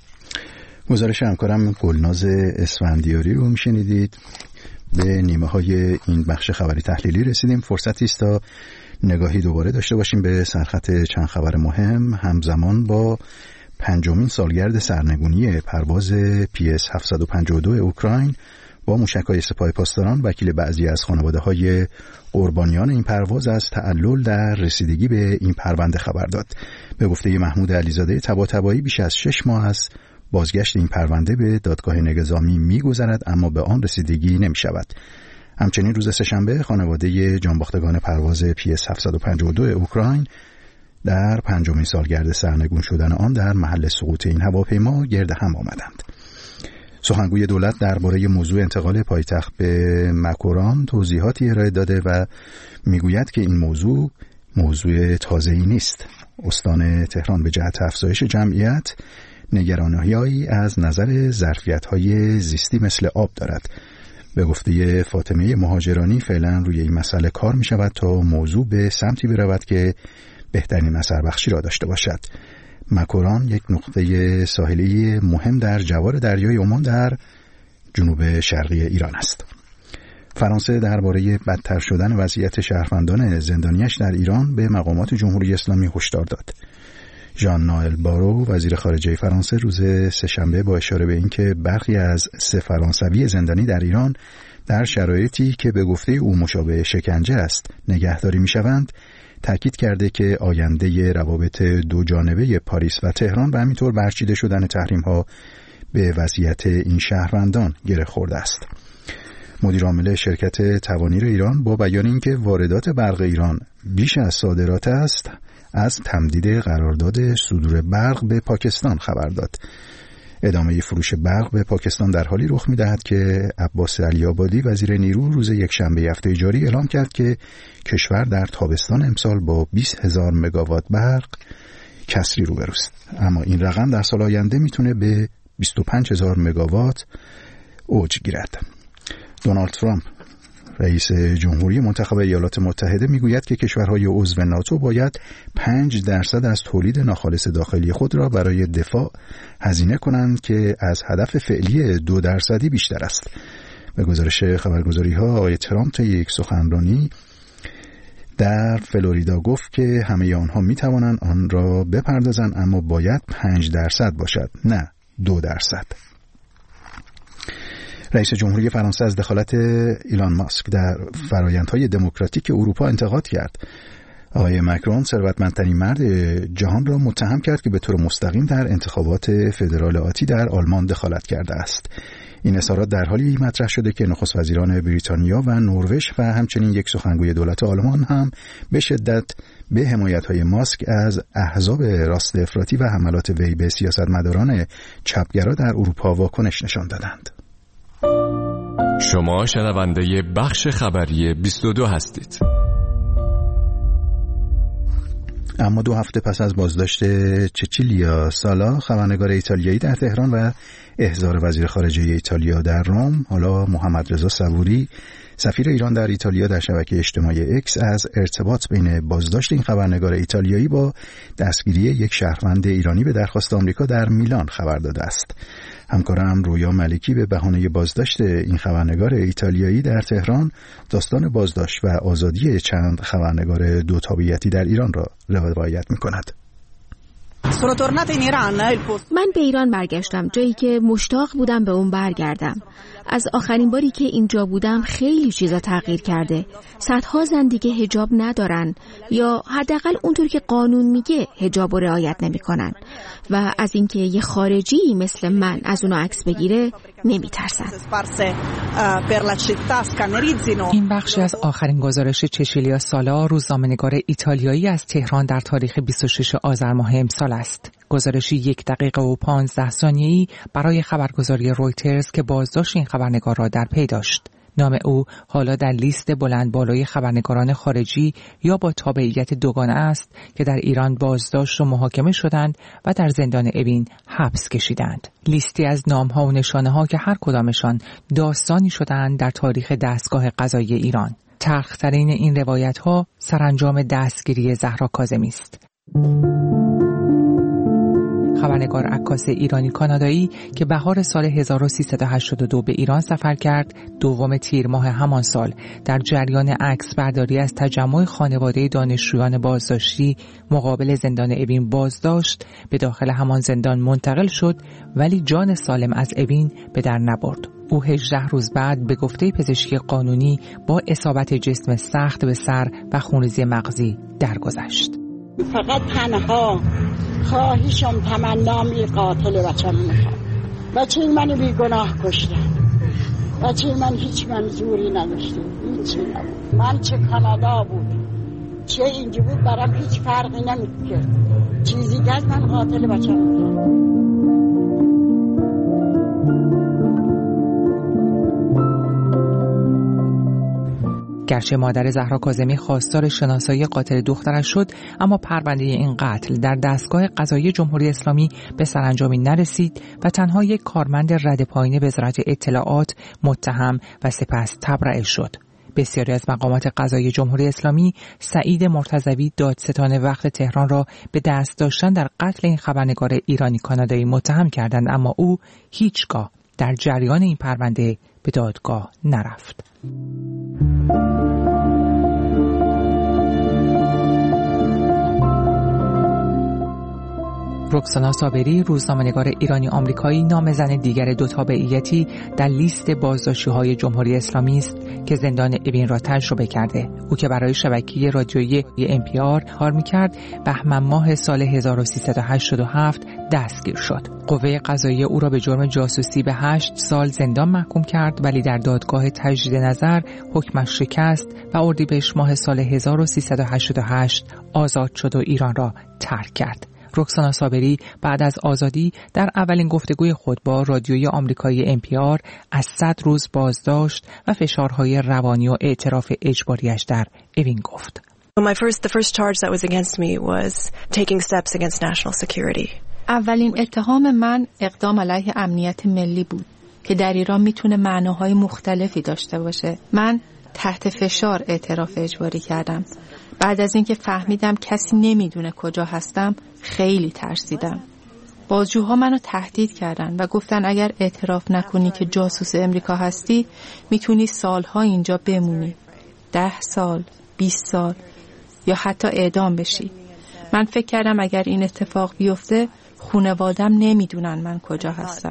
گزارش همکارم گلناز اسفندیاری رو میشنیدید. به نیمه های این بخش خبری تحلیلی رسیدیم. فرصتی است تا نگاهی دوباره داشته باشیم به سرخط چند خبر مهم همزمان با 5مین سالگرد سرنگونی پرواز PS 752 اوکراین با موشک‌های سپاه پاسداران. وکیل بعضی از خانواده‌های قربانیان این پرواز از تعلل در رسیدگی به این پرونده خبر داد. به گفته محمود علیزاده طباطبایی بیش از 6 ماه از بازگشت این پرونده به دادگاه نظامی می‌گذرد اما به آن رسیدگی نمی‌شود. همچنین روز سه‌شنبه خانواده جانباختگان پرواز PS 752 اوکراین در 5مین سالگرد سرنگون شدن آن در محل سقوط این هواپیما گرد هم آمدند. سخنگوی دولت درباره موضوع انتقال پایتخت به مکوران توضیحاتی ارائه داده و میگوید که این موضوع تازه‌ای نیست. استان تهران به جهت افزایش جمعیت نگرانی‌هایی از نظر ظرفیت‌های زیستی مثل آب دارد. به گفته فاطمه مهاجرانی فعلا روی این مسئله کار می‌شود تا موضوع به سمتی برود که بهترین اثر بخشی را داشته باشد. مکوران یک نقطه ساحلی مهم در جوار دریای عمان در جنوب شرقی ایران است. فرانسه درباره بدتر شدن وضعیت شهروندان زندانیش در ایران به مقامات جمهوری اسلامی هشدار داد. ژان نوئل بارو وزیر خارجه فرانسه روز سه‌شنبه با اشاره به اینکه برخی از 3 فرانسوی زندانی در ایران در شرایطی که به گفته او مشابه شکنجه است نگهداری می‌شوند، تاکید کرده که آینده روابط دو جانبه پاریس و تهران و همینطور برچیده شدن تحریم‌ها به وضعیت این شهروندان گره خورده است. مدیر عامل شرکت توانیر ایران با بیان اینکه واردات برق ایران بیش از صادرات است، از تمدید قرارداد صدور برق به پاکستان خبر داد. ادامه فروش برق به پاکستان در حالی رخ می‌دهد که عباس علی‌آبادی وزیر نیرو روز یکشنبه هفته جاری اعلام کرد که کشور در تابستان امسال با 20,000 مگاوات برق کسری روبروست. اما این رقم در سال آینده میتونه به 25,000 مگاوات اوج گیرد. دونالد ترامپ رئیس جمهوری منتخب ایالات متحده میگوید که کشورهای عضو ناتو باید 5% از تولید ناخالص داخلی خود را برای دفاع هزینه کنند که از هدف فعلی 2% بیشتر است. به گزارش خبرگزاری‌ها آقای ترامپ طی یک سخنرانی در فلوریدا گفت که همه آنها میتوانند آن را بپردازند، اما باید 5% باشد، نه 2%. رئیس جمهوری فرانسه از دخالت ایلان ماسک در فرآیندهای دموکراتیک اروپا انتقاد کرد. آقای مکرون ثروتمندترین مرد جهان را متهم کرد که به طور مستقیم در انتخابات فدرال آتی در آلمان دخالت کرده است. این اظهارات در حالی مطرح شده که نخست وزیران بریتانیا و نروژ و همچنین یک سخنگوی دولت آلمان هم به شدت به حمایت‌های ماسک از احزاب راست افراطی و حملات وی به سیاستمداران چپگرا در اروپا واکنش نشان دادند. شما شنونده بخش خبری 22 هستید. اما 2 هفته پس از بازداشت چچیلیا سالا خبرنگار ایتالیایی در تهران و احضار وزیر خارجه ایتالیا در روم، حالا محمد رضا صبوری سفیر ایران در ایتالیا در شبکه اجتماعی اکس از ارتباط بین بازداشت این خبرنگار ایتالیایی با دستگیری یک شهروند ایرانی به درخواست آمریکا در میلان خبر داده است. همکارم رویا ملکی به بهانه بازداشت این خبرنگار ایتالیایی در تهران داستان بازداشت و آزادی چند خبرنگار دو تابعیتی در ایران را روایت می‌کند. من به ایران برگشتم، جایی که مشتاق بودم به اون برگردم. از آخرین باری که اینجا بودم خیلی چیزا تغییر کرده. صدها زن دیگه حجاب ندارن یا حداقل اونطور که قانون میگه حجاب رو رعایت نمیکنن و از اینکه یه خارجی مثل من از اونها عکس بگیره نمیترسن. این بخشی از آخرین گزارش چچیلیا سالا، روزنامه‌نگار ایتالیایی از تهران در تاریخ 26 آذر ماه امسال است. گزارشی 1 دقیقه و 15 ثانیه‌ای برای خبرگزاری رویترز که بازداشت این خبرنگار را در پی داشت. نام او حالا در لیست بلند بالای خبرنگاران خارجی یا با تابعیت دوگانه است که در ایران بازداشت و محاکمه شدند و در زندان اوین حبس کشیدند. لیستی از نام‌ها و نشانه‌ها که هر کدامشان داستانی شدند در تاریخ دستگاه قضایی ایران. تلخ‌ترین این روایت‌ها سرانجام دستگیری زهرا کاظمی است. خبرنگار عکاس ایرانی کانادایی که بهار سال 1382 به ایران سفر کرد، 2 تیر ماه همان سال در جریان عکس برداری از تجمع خانواده دانشجویان بازداشتی مقابل زندان اوین بازداشت به داخل همان زندان منتقل شد، ولی جان سالم از اوین به در نبرد. او 18 روز بعد به گفته پزشکی قانونی با اصابت جسم سخت به سر و خونریزی مغزی درگذشت. فقط تنها خواهشم تمنام این قاتل بچم میخواد. بچه منو بی گناه کشتن. بچه من هیچ منظوری نداشته، هیچی نبود. من چه کانادا بود چه اینجا بود برام هیچ فرقی نمیکرد. چیزی که من قاتل بچم میخواد. گرچه مادر زهرا کاظمی خواستار شناسایی قاتل دخترش شد، اما پرونده این قتل در دستگاه قضایی جمهوری اسلامی به سرانجامی نرسید و تنها یک کارمند رده پایین وزارت اطلاعات متهم و سپس تبرئه شد. بسیاری از مقامات قضایی جمهوری اسلامی سعید مرتضوی دادستان وقت تهران را به دست داشتن در قتل این خبرنگار ایرانی کانادایی متهم کردند، اما او هیچگاه در جریان این پرونده به دادگاه نرفت. رکسانا صابری، روزنامه‌نگار ایرانی آمریکایی، نام زن دیگر دو تابعیتی در لیست بازداشتی‌های جمهوری اسلامی است که زندان اوین را تجربه کرده. او که برای شبکه رادیویی NPR کار می‌کرد، بهمن ماه سال 1387 دستگیر شد. قوه قضاییه او را به جرم جاسوسی به 8 سال زندان محکوم کرد، ولی در دادگاه تجدید نظر حکمش شکست و اردیبهشت ماه سال 1388 آزاد شد و ایران را ترک کرد. رکسانا صابری بعد از آزادی در اولین گفتگوی خود با رادیوی آمریکایی NPR از 100 روز بازداشت و فشارهای روانی و اعتراف اجباریش در اوین گفت. The first charge that was against me was taking steps against national security. اولین اتهام من اقدام علیه امنیت ملی بود که در ایران میتونه معناهای مختلفی داشته باشه. من تحت فشار اعتراف اجباری کردم. بعد از اینکه فهمیدم کسی نمیدونه کجا هستم خیلی ترسیدم. بازجوها منو تهدید کردن و گفتن اگر اعتراف نکنی که جاسوس امریکا هستی میتونی سالها اینجا بمونی. 10 سال، 20 سال یا حتی اعدام بشی. من فکر کردم اگر این اتفاق بیفته خانواده‌ام نمیدونن من کجا هستم.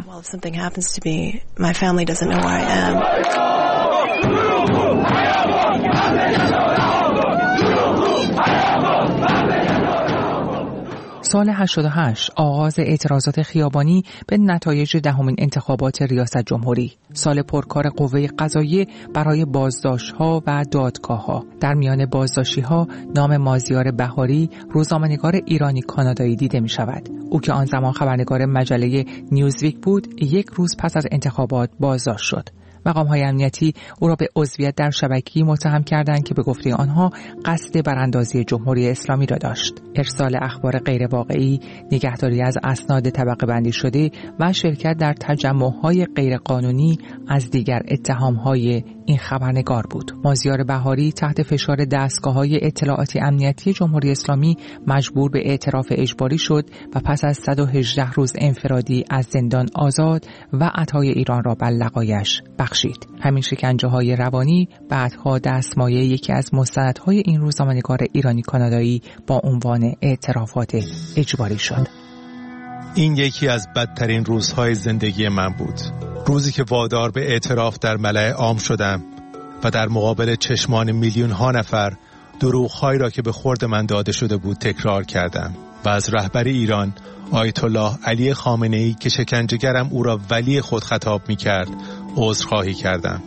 سال 88 آغاز اعتراضات خیابانی به نتایج دهمین انتخابات ریاست جمهوری، سال پرکار قوه قضاییه برای بازداشت‌ها و دادگاه‌ها. در میان بازداشتی‌ها نام مازیار بهاری، روزنامه‌نگار ایرانی کانادایی دیده می‌شود. او که آن زمان خبرنگار مجله نیوزویک بود، یک روز پس از انتخابات بازداشت شد. مقام‌های امنیتی او را به عضویت در شبکه‌ای متهم کردند که به گفته آنها قصد براندازی جمهوری اسلامی را داشت. ارسال اخبار غیر واقعی، نگهداری از اسناد طبقه بندی شده و شرکت در تجمع‌های غیر قانونی از دیگر اتهام‌های این خبرنگار بود. مازیار بهاری تحت فشار دستگاه‌های اطلاعاتی امنیتی جمهوری اسلامی مجبور به اعتراف اجباری شد و پس از 118 روز انفرادی از زندان آزاد و عطای ایران را بر لقایش بخشید. همین شکنجه‌های روانی بعدها دستمایه یکی از مستندهای این روزنامه‌نگار ایرانی کانادایی با عنوان اعترافات اجباری شد. این یکی از بدترین روزهای زندگی من بود. روزی که وادار به اعتراف در ملأ عام شدم و در مقابل چشمان میلیون ها نفر دروغ‌هایی را که به خورد من داده شده بود تکرار کردم و از رهبر ایران آیت الله علی خامنه‌ای که شکنجه‌گرم او را ولی خود خطاب می‌کرد عذرخواهی کردم.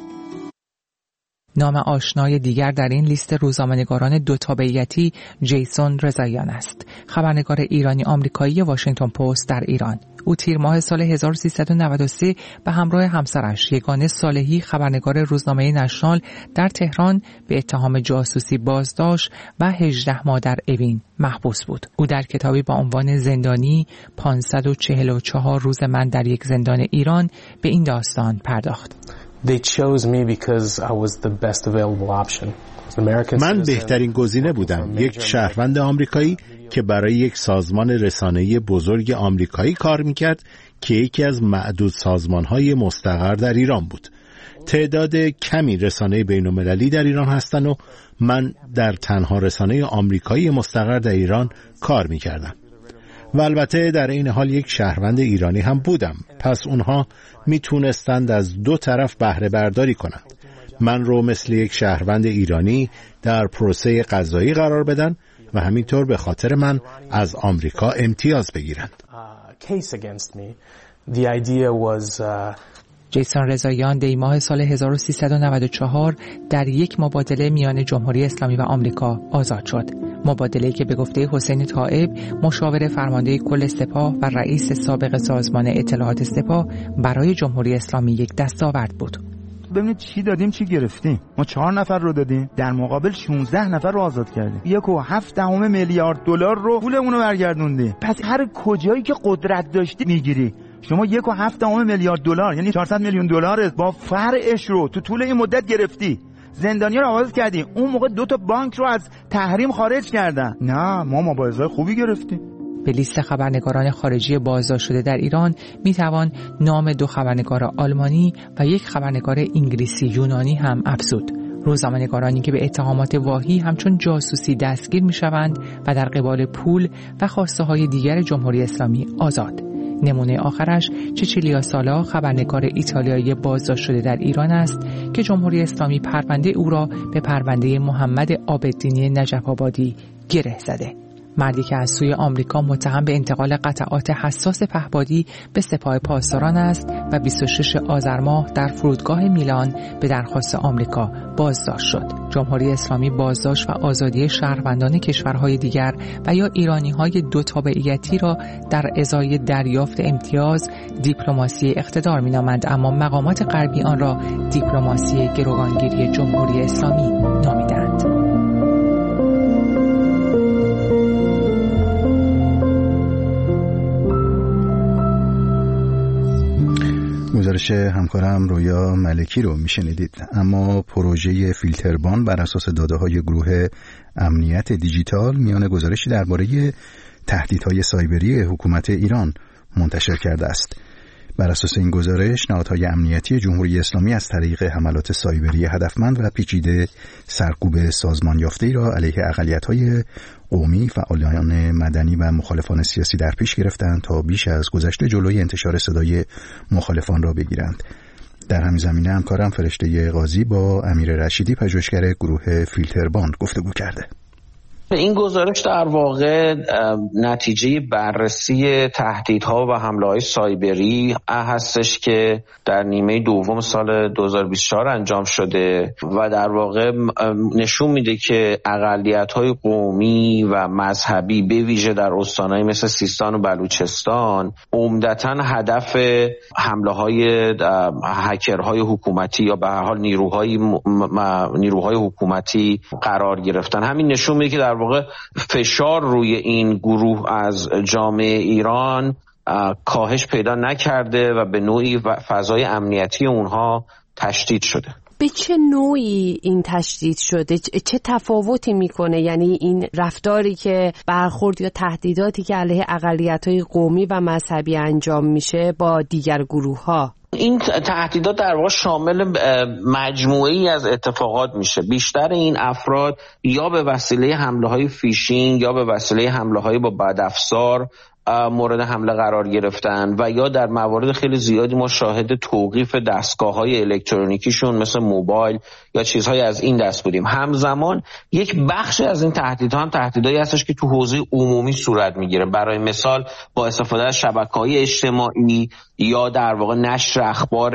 نام آشنای دیگر در این لیست روزنامه‌نگاران دو تابعیتی جیسون رضاییان است، خبرنگار ایرانی آمریکایی واشنگتن پست در ایران. او تیر ماه سال 1393 به همراه همسرش یگانه صالحی خبرنگار روزنامه نشنال در تهران به اتهام جاسوسی بازداشت و 18 ماه در اوین محبوس بود. او در کتابی با عنوان زندانی 544 روز من در یک زندان ایران به این داستان پرداخت. They chose me because I was the best available option. من بهترین گزینه بودم، یک شهروند آمریکایی که برای یک سازمان رسانه‌ای بزرگ آمریکایی کار میکرد که یکی از معدود سازمان‌های مستقر در ایران بود. تعداد کمی رسانه بین‌المللی در ایران هستند و من در تنها رسانه آمریکایی مستقر در ایران کار میکردم. و البته در این حال یک شهروند ایرانی هم بودم، پس اونها میتونستند از دو طرف بهره برداری کنند. من رو مثل یک شهروند ایرانی در پروسه قضایی قرار بدن و همینطور به خاطر من از آمریکا امتیاز بگیرند. جیسون رضاییان دی ماه سال 1394 در یک مبادله میان جمهوری اسلامی و آمریکا آزاد شد. مبادله‌ای که به گفته حسین طائب، مشاور فرمانده کل سپاه و رئیس سابق سازمان اطلاعات سپاه، برای جمهوری اسلامی یک دستاورد بود. ببینید چی دادیم چی گرفتیم. ما 4 نفر رو دادیم، در مقابل 16 نفر رو آزاد کردیم. 1.7 میلیارد دلار رو پولمون رو برگردوندیم. پس هر کجایی که قدرت داشتی میگیری. شما 1.7 میلیارد دلار یعنی 400 میلیون دلار با فرعش رو تو طول این مدت گرفتی. زندانیا رو آزاد کردیم. اون موقع 2 بانک رو از تحریم خارج کردن. نه، ما مبارزه خوبی گرفتیم. به لیست خبرنگاران خارجی بازداشت شده در ایران میتوان نام 2 خبرنگار آلمانی و 1 خبرنگار انگلیسی یونانی هم افزود. روزنامه‌نگارانی که به اتهامات واهی همچون جاسوسی دستگیر می‌شوند و در قبال پول و خواسته‌های دیگر جمهوری اسلامی آزاد. نمونه آخرش چچیلیا سالا، خبرنگار ایتالیایی بازداشت شده در ایران است که جمهوری اسلامی پرونده او را به پرونده محمد عابدینی نجف آبادی گره زده. مردی که از سوی آمریکا متهم به انتقال قطعات حساس پهپادی به سپاه پاسداران است و 26 آذر ماه در فرودگاه میلان به درخواست آمریکا بازداشت شد. جمهوری اسلامی بازداشت و آزادی شهروندان کشورهای دیگر و یا ایرانی‌های دو تابعیتی را در ازای دریافت امتیاز دیپلماسی اقتدار می‌نامند، اما مقامات غربی آن را دیپلماسی گروگانگیری جمهوری اسلامی نامیدند. گزارش همکارم رویا ملکی رو میشنیدید. اما پروژه فیلتربان بر اساس داده‌های گروه امنیت دیجیتال میان گزارشی درباره تهدیدهای سایبری حکومت ایران منتشر کرده است. بر اساس این گزارش نهادهای امنیتی جمهوری اسلامی از طریق حملات سایبری هدفمند و پیچیده سرکوب سازمان یافته‌ای را علیه اقلیت‌های قومی، فعالان مدنی و مخالفان سیاسی در پیش گرفتند تا بیش از گذشته جلوی انتشار صدای مخالفان را بگیرند. در همین زمینه همکارم فرشته قاضی با امیر رشیدی، پژوهشگر گروه فیلتربان، گفتگو کرده. این گزارش در واقع نتیجه بررسی تهدیدها و حمله‌های سایبری هستش که در نیمه دوم سال 2024 انجام شده و در واقع نشون میده که اقلیت‌های قومی و مذهبی به ویژه در استان‌های مثل سیستان و بلوچستان عمدتاً هدف حمله‌های هکرهای حکومتی یا به هر حال نیروهای حکومتی قرار گرفتن. همین نشون میده که در واقع فشار روی این گروه از جامعه ایران کاهش پیدا نکرده و به نوعی فضای امنیتی اونها تشدید شده. به چه نوعی این تشدید شده؟ چه تفاوتی میکنه؟ یعنی این رفتاری که برخورد یا تهدیداتی که علیه اقلیت‌های قومی و مذهبی انجام میشه با دیگر گروه‌ها؟ این تهدیدات در واقع شامل مجموعه‌ای از اتفاقات میشه. بیشتر این افراد یا به وسیله حمله‌های فیشینگ یا به وسیله حمله‌های با بدافزار مورد حمله قرار گرفتن و یا در موارد خیلی زیادی ما شاهد توقیف دستگاه‌های الکترونیکیشون مثل موبایل یا چیزهای از این دست بودیم. همزمان یک بخش از این تهدیدها هم تهدیدایی هستش که تو حوزه عمومی صورت میگیره. برای مثال با استفاده از شبکه‌های اجتماعی یا در واقع نشر اخبار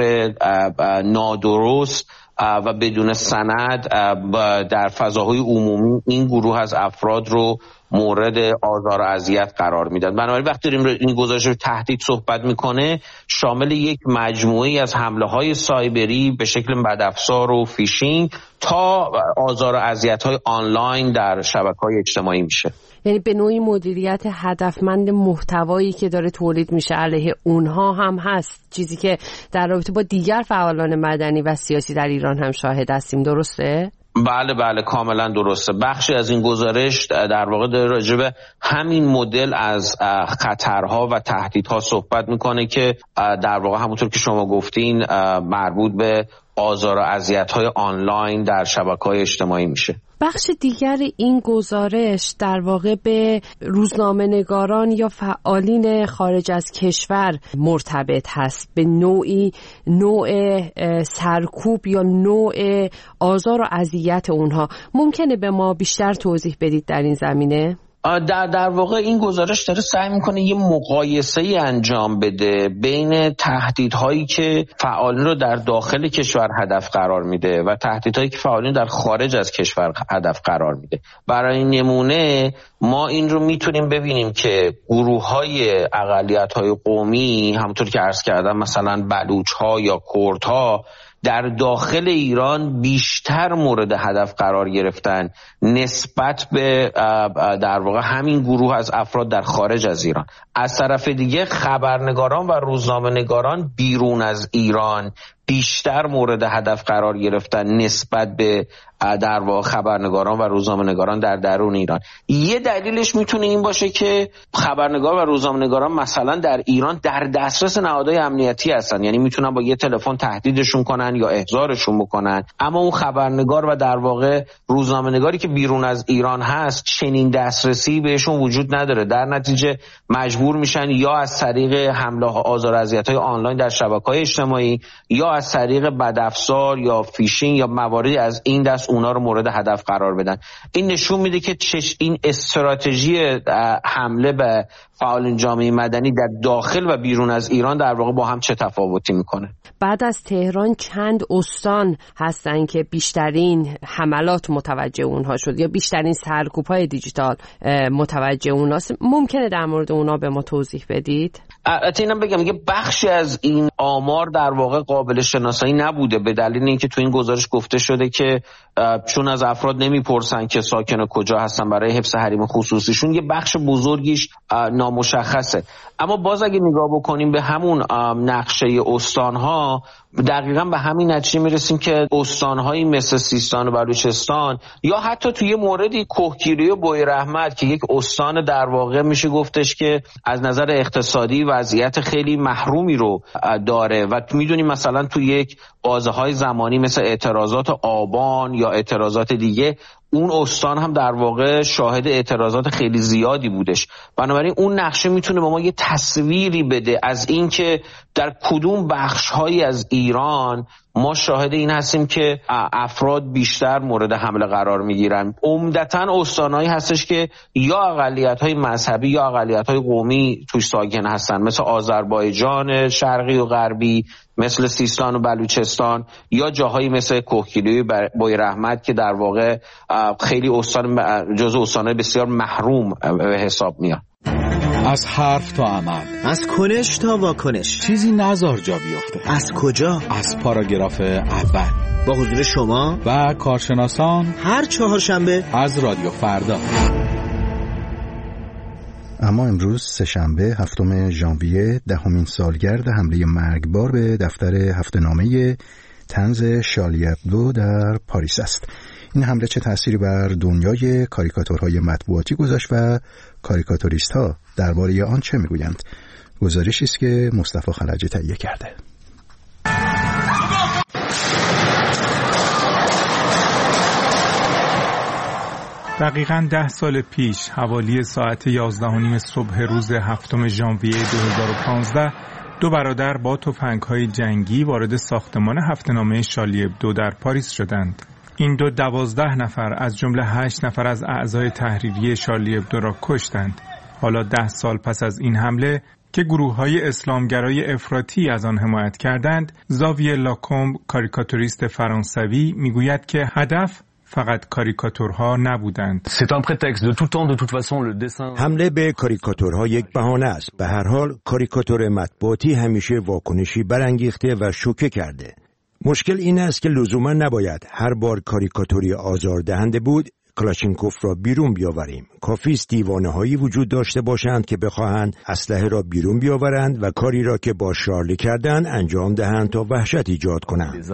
نادرست و بدون سند در فضاهای عمومی این گروه از افراد رو مورد آزار و اذیت قرار میدن. بنابراین وقتی داریم این گزارش تهدید صحبت میکنه شامل یک مجموعه از حمله‌های سایبری به شکل بدافزار و فیشینگ تا آزار و اذیت‌های آنلاین در شبکه‌های اجتماعی میشه. یعنی به نوعی مدیریت هدفمند محتوایی که داره تولید میشه علیه اونها هم هست، چیزی که در رابطه با دیگر فعالان مدنی و سیاسی در ایران هم شاهد هستیم. درسته؟ بله کاملا درسته. بخشی از این گزارش در واقع داره راجع به همین مدل از خطرها و تهدیدها صحبت میکنه که در واقع همونطور که شما گفتین مربوط به آزار و اذیت‌های آنلاین در شبکه‌های اجتماعی میشه. بخش دیگر این گزارش در واقع به روزنامه‌نگاران یا فعالین خارج از کشور مرتبط هست، به نوع سرکوب یا نوع آزار و اذیت اونها. ممکنه به ما بیشتر توضیح بدید در این زمینه؟ در واقع این گزارش داره سعی میکنه یه مقایسه‌ای انجام بده بین تهدیدهایی که فعالین رو در داخل کشور هدف قرار میده و تهدیدهایی که فعالین در خارج از کشور هدف قرار میده. برای نمونه ما این رو میتونیم ببینیم که گروه‌های اقلیت‌های قومی همونطور که عرض کردم مثلا بلوچ‌ها یا کردها در داخل ایران بیشتر مورد هدف قرار گرفتن نسبت به در واقع همین گروه از افراد در خارج از ایران. از طرف دیگه خبرنگاران و روزنامه‌نگاران بیرون از ایران بیشتر مورد هدف قرار گرفتن نسبت به در واقع خبرنگاران و روزنامه‌نگاران در درون ایران. یه دلیلش میتونه این باشه که خبرنگار و روزنامه‌نگاران مثلا در ایران در دسترس نهادهای امنیتی هستن، یعنی میتونن با یه تلفن تهدیدشون کنن یا احضارشون بکنن، اما اون خبرنگار و در واقع روزنامه‌نگاری که بیرون از ایران هست چنین دسترسی بهشون وجود نداره. در نتیجه مجبور میشن یا از طریق حمله ها آزار و اذیت‌های آنلاین در شبکه‌های اجتماعی یا از طریق بدافزار یا فیشینگ یا مواردی از این دست اونا رو مورد هدف قرار بدن. این نشون میده که این استراتژی حمله به فعالین جامعه مدنی در داخل و بیرون از ایران در واقع با هم چه تفاوتی میکنه. بعد از تهران چند استان هستن که بیشترین حملات متوجه اونها شد یا بیشترین سرکوب‌های دیجیتال متوجه اوناست؟ ممکنه در مورد اونا به ما توضیح بدید؟ اینم بگم میگه بخشی از این آمار در واقع قابل شناسایی نبوده به دلیل اینکه تو این گزارش گفته شده که چون از افراد نمیپرسن که ساکن کجا هستن برای حفظ حریم خصوصیشون، یه بخش بزرگیش نامشخصه. اما باز اگه نگاه بکنیم به همون نقشه استانها، دقیقاً به همین نتیجه میرسیم که استانهایی مثل سیستان و بلوچستان یا حتی توی موردی کهگیری و بویراحمد که یک استان در واقع میشه گفتش که از نظر اقتصادی وضعیت خیلی محرومی رو داره و میدونیم مثلا توی یک بازه‌های زمانی مثل اعتراضات آبان یا اعتراضات دیگه اون استان هم در واقع شاهد اعتراضات خیلی زیادی بودش. بنابراین اون نقشه میتونه به ما یه تصویری بده از این که در کدوم بخش‌هایی از ایران ما شاهد این هستیم که افراد بیشتر مورد حمله قرار میگیرن. عمدتاً استانایی هستش که یا اقلیت‌های مذهبی یا اقلیت‌های قومی توش ساکن هستن، مثل آذربایجان شرقی و غربی، مثل سیستان و بلوچستان، یا جاهایی مثل کهگیلوی بویراحمد که در واقع خیلی جزو استان‌های بسیار محروم به حساب میاد. از حرف تا عمل، از کنش تا واکنش، چیزی نزار جا بیفته. از کجا؟ از پاراگراف اول با حضور شما و کارشناسان هر چهارشنبه از رادیو فردا. اما امروز سه‌شنبه 7 ژانویه 10مین سالگرد حمله مرگبار به دفتر هفته‌نامه طنز شارلی ابدو در پاریس است. این حمله چه تأثیری بر دنیای کاریکاتورهای مطبوعاتی گذاشت و کاریکاتوریست‌ها درباره آن چه میگویند؟ گزارشی است که مصطفی خلجی تهیه کرده. دقیقاً 10 سال پیش حوالی ساعت 11:30 صبح روز 7 ژانویه 2015 دو برادر با تفنگ‌های جنگی وارد ساختمان هفته‌نامه شارلی ابدو در پاریس شدند. این دو 12 نفر از جمله 8 نفر از اعضای تحریریه شارلی ابدو را کشتند. حالا 10 سال پس از این حمله که گروه‌های اسلامگرای افراطی از آن حمایت کردند، زاویه لاکومب کاریکاتوریست فرانسوی میگوید که هدف فقط کاریکاتورها نبودند. حمله به کاریکاتورها یک بهانه است. به هر حال کاریکاتور مطبوعاتی همیشه واکنشی برانگیخته و شوکه کرده. مشکل این است که لزوما نباید هر بار کاریکاتوری آزاردهنده بود کلاشینکوف را بیرون بیاوریم. کافی است دیوانه‌هایی وجود داشته باشند که بخواهند اسلحه را بیرون بیاورند و کاری را که با شارلی کردند انجام دهند تا وحشت ایجاد کنند.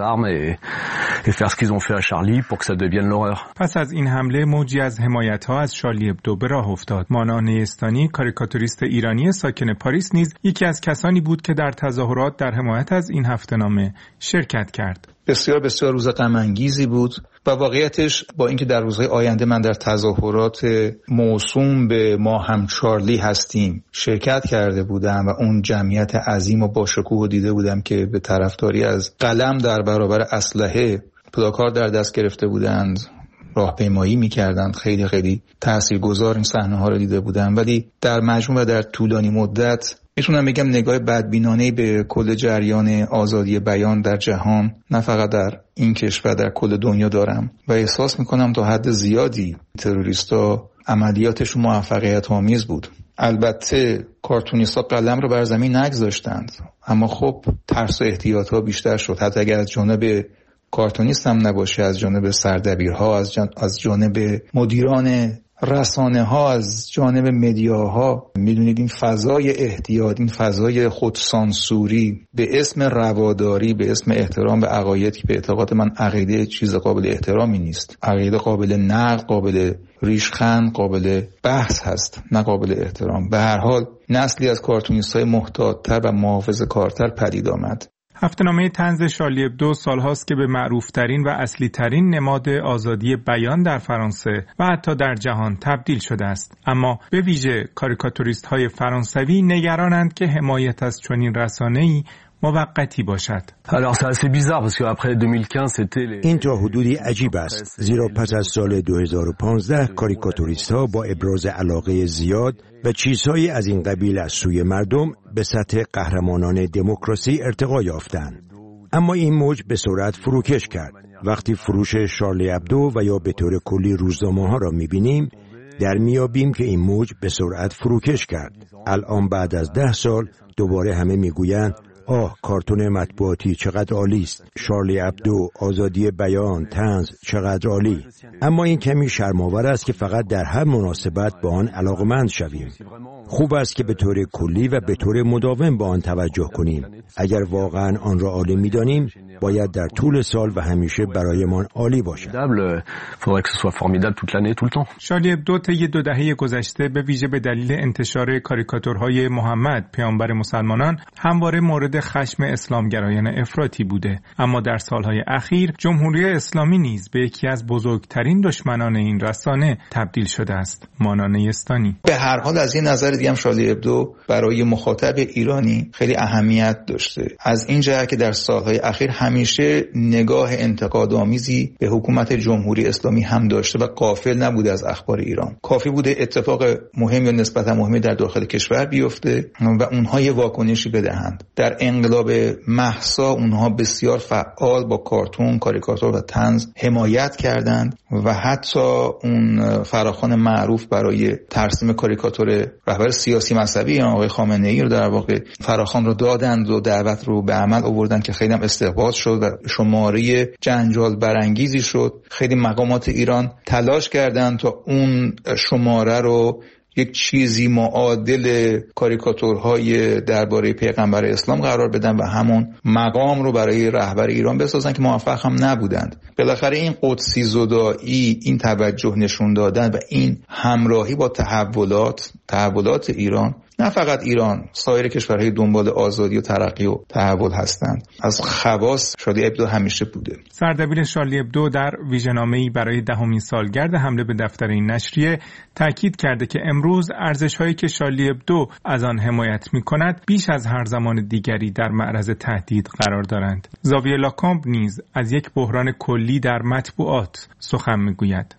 پس از این حمله موجی از حمایت‌ها از شارلی ابدو به راه افتاد. مانا نیستانی کاریکاتوریست ایرانی ساکن پاریس نیز یکی از کسانی بود که در تظاهرات در حمایت از این هفته‌نامه شرکت کرد. بسیار بسیار روز غم انگیزی بود و واقعیتش با اینکه در روزهای آینده من در تظاهرات موسوم به ما هم چارلی هستیم شرکت کرده بودم و اون جمعیت عظیم و با شکوه دیده بودم که به طرفداری از قلم در برابر اسلحه پلاکارد در دست گرفته بودند، راهپیمایی می‌کردند. خیلی خیلی تاثیرگذار این صحنه‌ها رو دیده بودم، ولی در مجموع و در طولانی مدت میتونم بگم نگاه بدبینانه‌ای به کل جریان آزادی بیان در جهان، نه فقط در این کشور، در کل دنیا دارم و احساس میکنم تا حد زیادی تروریستا عملیاتشون موفقیت آمیز بود. البته کارتونیستا قلم رو بر زمین نگذاشتند، اما خب ترس و احتیاطها بیشتر شد. حتی اگر از جانب کارتونیست هم نباشه، از جانب سردبیرها، از جانب مدیران رسانه ها، از جانب مدیاها، میدونید این فضای احتیاط، این فضای خودسانسوری به اسم رواداری، به اسم احترام به عقاید که به اعتقاد من عقیده چیز قابل احترامی نیست، عقیده قابل نقد، قابل ریشخند، قابل بحث هست، نه قابل احترام. به هر حال نسلی از کارتونیست‌های محتاط‌تر و محافظه‌کارتر پدید آمد. هفته‌نامه طنز شارلی ابدو سالهاست که به معروفترین و اصلی‌ترین نماد آزادی بیان در فرانسه و حتی در جهان تبدیل شده است. اما به ویژه کاریکاتوریست‌های فرانسوی نگرانند که حمایت از چنین رسانه‌ای موقتی باشد. این تا حدودی عجیب است، زیرا پس از سال 2015 کاریکاتوریست‌ها با ابراز علاقه زیاد و چیزهایی از این قبیل از سوی مردم به سطح قهرمانان دموکراسی ارتقا یافتند. اما این موج به سرعت فروکش کرد. وقتی فروش شارلی ابدو و یا به طور کلی روزنامه‌ها را می‌بینیم، در میابیم که این موج به سرعت فروکش کرد. الان بعد از 10 سال دوباره همه میگویند آه، کارتون مطبوعاتی چقدر عالی است، شارلی ابدو، آزادی بیان، طنز چقدر عالی. اما این کمی شرم‌آور است که فقط در هر مناسبت با آن علاقمند شویم. خوب است که به طور کلی و به طور مداوم با آن توجه کنیم. اگر واقعا آن را عالی می‌دانیم، باید در طول سال و همیشه برایمان عالی باشد. شارلی ابدو طی 2 دهه گذشته به ویژه به دلیل انتشار کاریکاتورهای محمد پیامبر مسلمانان همواره مورد خشم اسلامگرایان افراطی بوده. اما در سالهای اخیر جمهوری اسلامی نیز به یکی از بزرگترین دشمنان این رسانه تبدیل شده است. مانا نیستانی. به هر حال از این نظر دیگه هم شارلی ابدو برای مخاطب ایرانی خیلی اهمیت داشته، از این جهت که در سالهای اخیر همیشه نگاه انتقادآمیزی به حکومت جمهوری اسلامی هم داشته و غافل نبوده از اخبار ایران. کافی بوده اتفاق مهم یا نسبتا مهمی در داخل کشور بیفته و اونها یه واکنشی بدهند. در انقلاب مهسا اونها بسیار فعال با کارتون، کاریکاتور و طنز حمایت کردند و حتی اون فراخوان معروف برای ترسیم کاریکاتور رهبر سیاسی مذهبی آقای خامنه‌ای رو در واقع فراخوان رو دادند و دعوت رو به عمل آوردن که خیلی هم استقبال شد و شماره جنجال برانگیزی شد. خیلی مقامات ایران تلاش کردند تا اون شماره رو یک چیزی معادل کاریکاتورهای درباره پیغمبر اسلام قرار بدن و همون مقام رو برای رهبر ایران بسازن که موفق هم نبودند. بالاخره این قدسی زدایی، این توجه نشون دادن و این همراهی با تحولات ایران، نه فقط ایران، سایر کشورهای دنبال آزادی و ترقی و تحول هستند، از خواص شارلی ابدو همیشه بوده. سردبیر شارلی ابدو در ویژه‌نامه‌ای برای 10مین سالگرد حمله به دفتر این نشریه تاکید کرده که امروز ارزش‌هایی که شارلی ابدو از آن حمایت می‌کند بیش از هر زمان دیگری در معرض تهدید قرار دارند. زاویه لاکامب نیز از یک بحران کلی در مطبوعات سخن می‌گوید.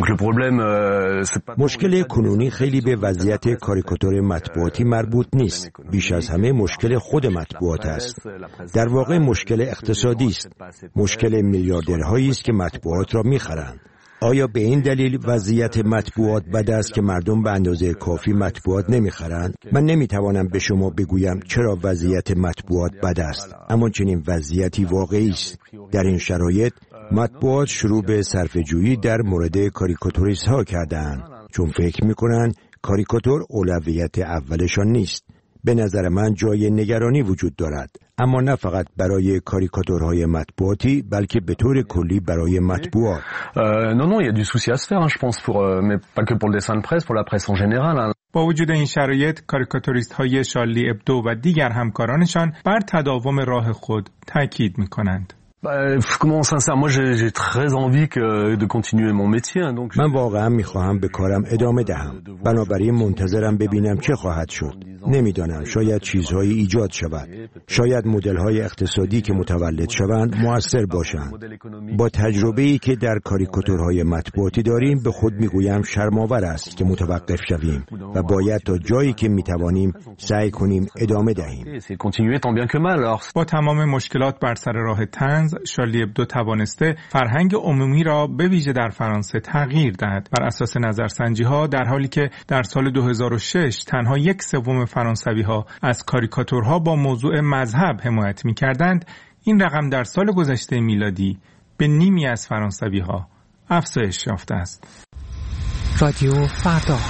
مشکل کنونی خیلی به وضعیت کاریکاتور مطبوعاتی مربوط نیست. بیش از همه مشکل خود مطبوعات است. در واقع مشکل اقتصادی است. مشکل میلیاردرهایی است که مطبوعات را می‌خرند. آیا به این دلیل وضعیت مطبوعات بد است که مردم به اندازه کافی مطبوعات نمی‌خرند؟ من نمی‌توانم به شما بگویم چرا وضعیت مطبوعات بد است، اما چنین وضعیتی واقعی است. در این شرایط مطبوعات شروع به صرفه‌جویی در مورد کاریکاتوریست ها کردند، چون فکر می‌کنند کاریکاتور اولویت اولشان نیست. به نظر من جای نگرانی وجود دارد، اما نه فقط برای کاریکاتورهای مطبوعاتی بلکه به طور کلی برای مطبوعات. Non, il y a du souci à se faire, je pense, mais pas que pour le dessin de presse, pour la presse en général. با وجود این شرایط کاریکاتوریست های شارلی ابدو و دیگر همکارانشان بر تداوم راه خود تاکید می‌کنند. من واقعا میخواهم به کارم ادامه دهم، بنابراین منتظرم ببینم چه خواهد شد. نمیدانم، شاید چیزهایی ایجاد شود، شاید مدل‌های اقتصادی که متولد شوند مؤثر باشند. با تجربه‌ای که در کاریکاتورهای مطبوعاتی داریم به خود میگویم شرم‌آور است که متوقف شویم و باید تا جایی که میتوانیم سعی کنیم ادامه دهیم. با تمام مشکلات بر سر راه طنز، شارلی ابدو توانسته فرهنگ عمومی را به ویژه در فرانسه تغییر دهد. بر اساس نظرسنجی‌ها در حالی که در سال 2006 تنها 1/3 فرانسوی‌ها از کاریکاتورها با موضوع مذهب حمایت می‌کردند، این رقم در سال گذشته میلادی به نیمی از فرانسوی‌ها افزایش یافته است. رادیو فردا.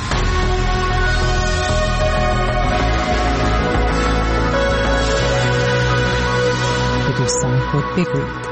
به دوستان خود بگویید.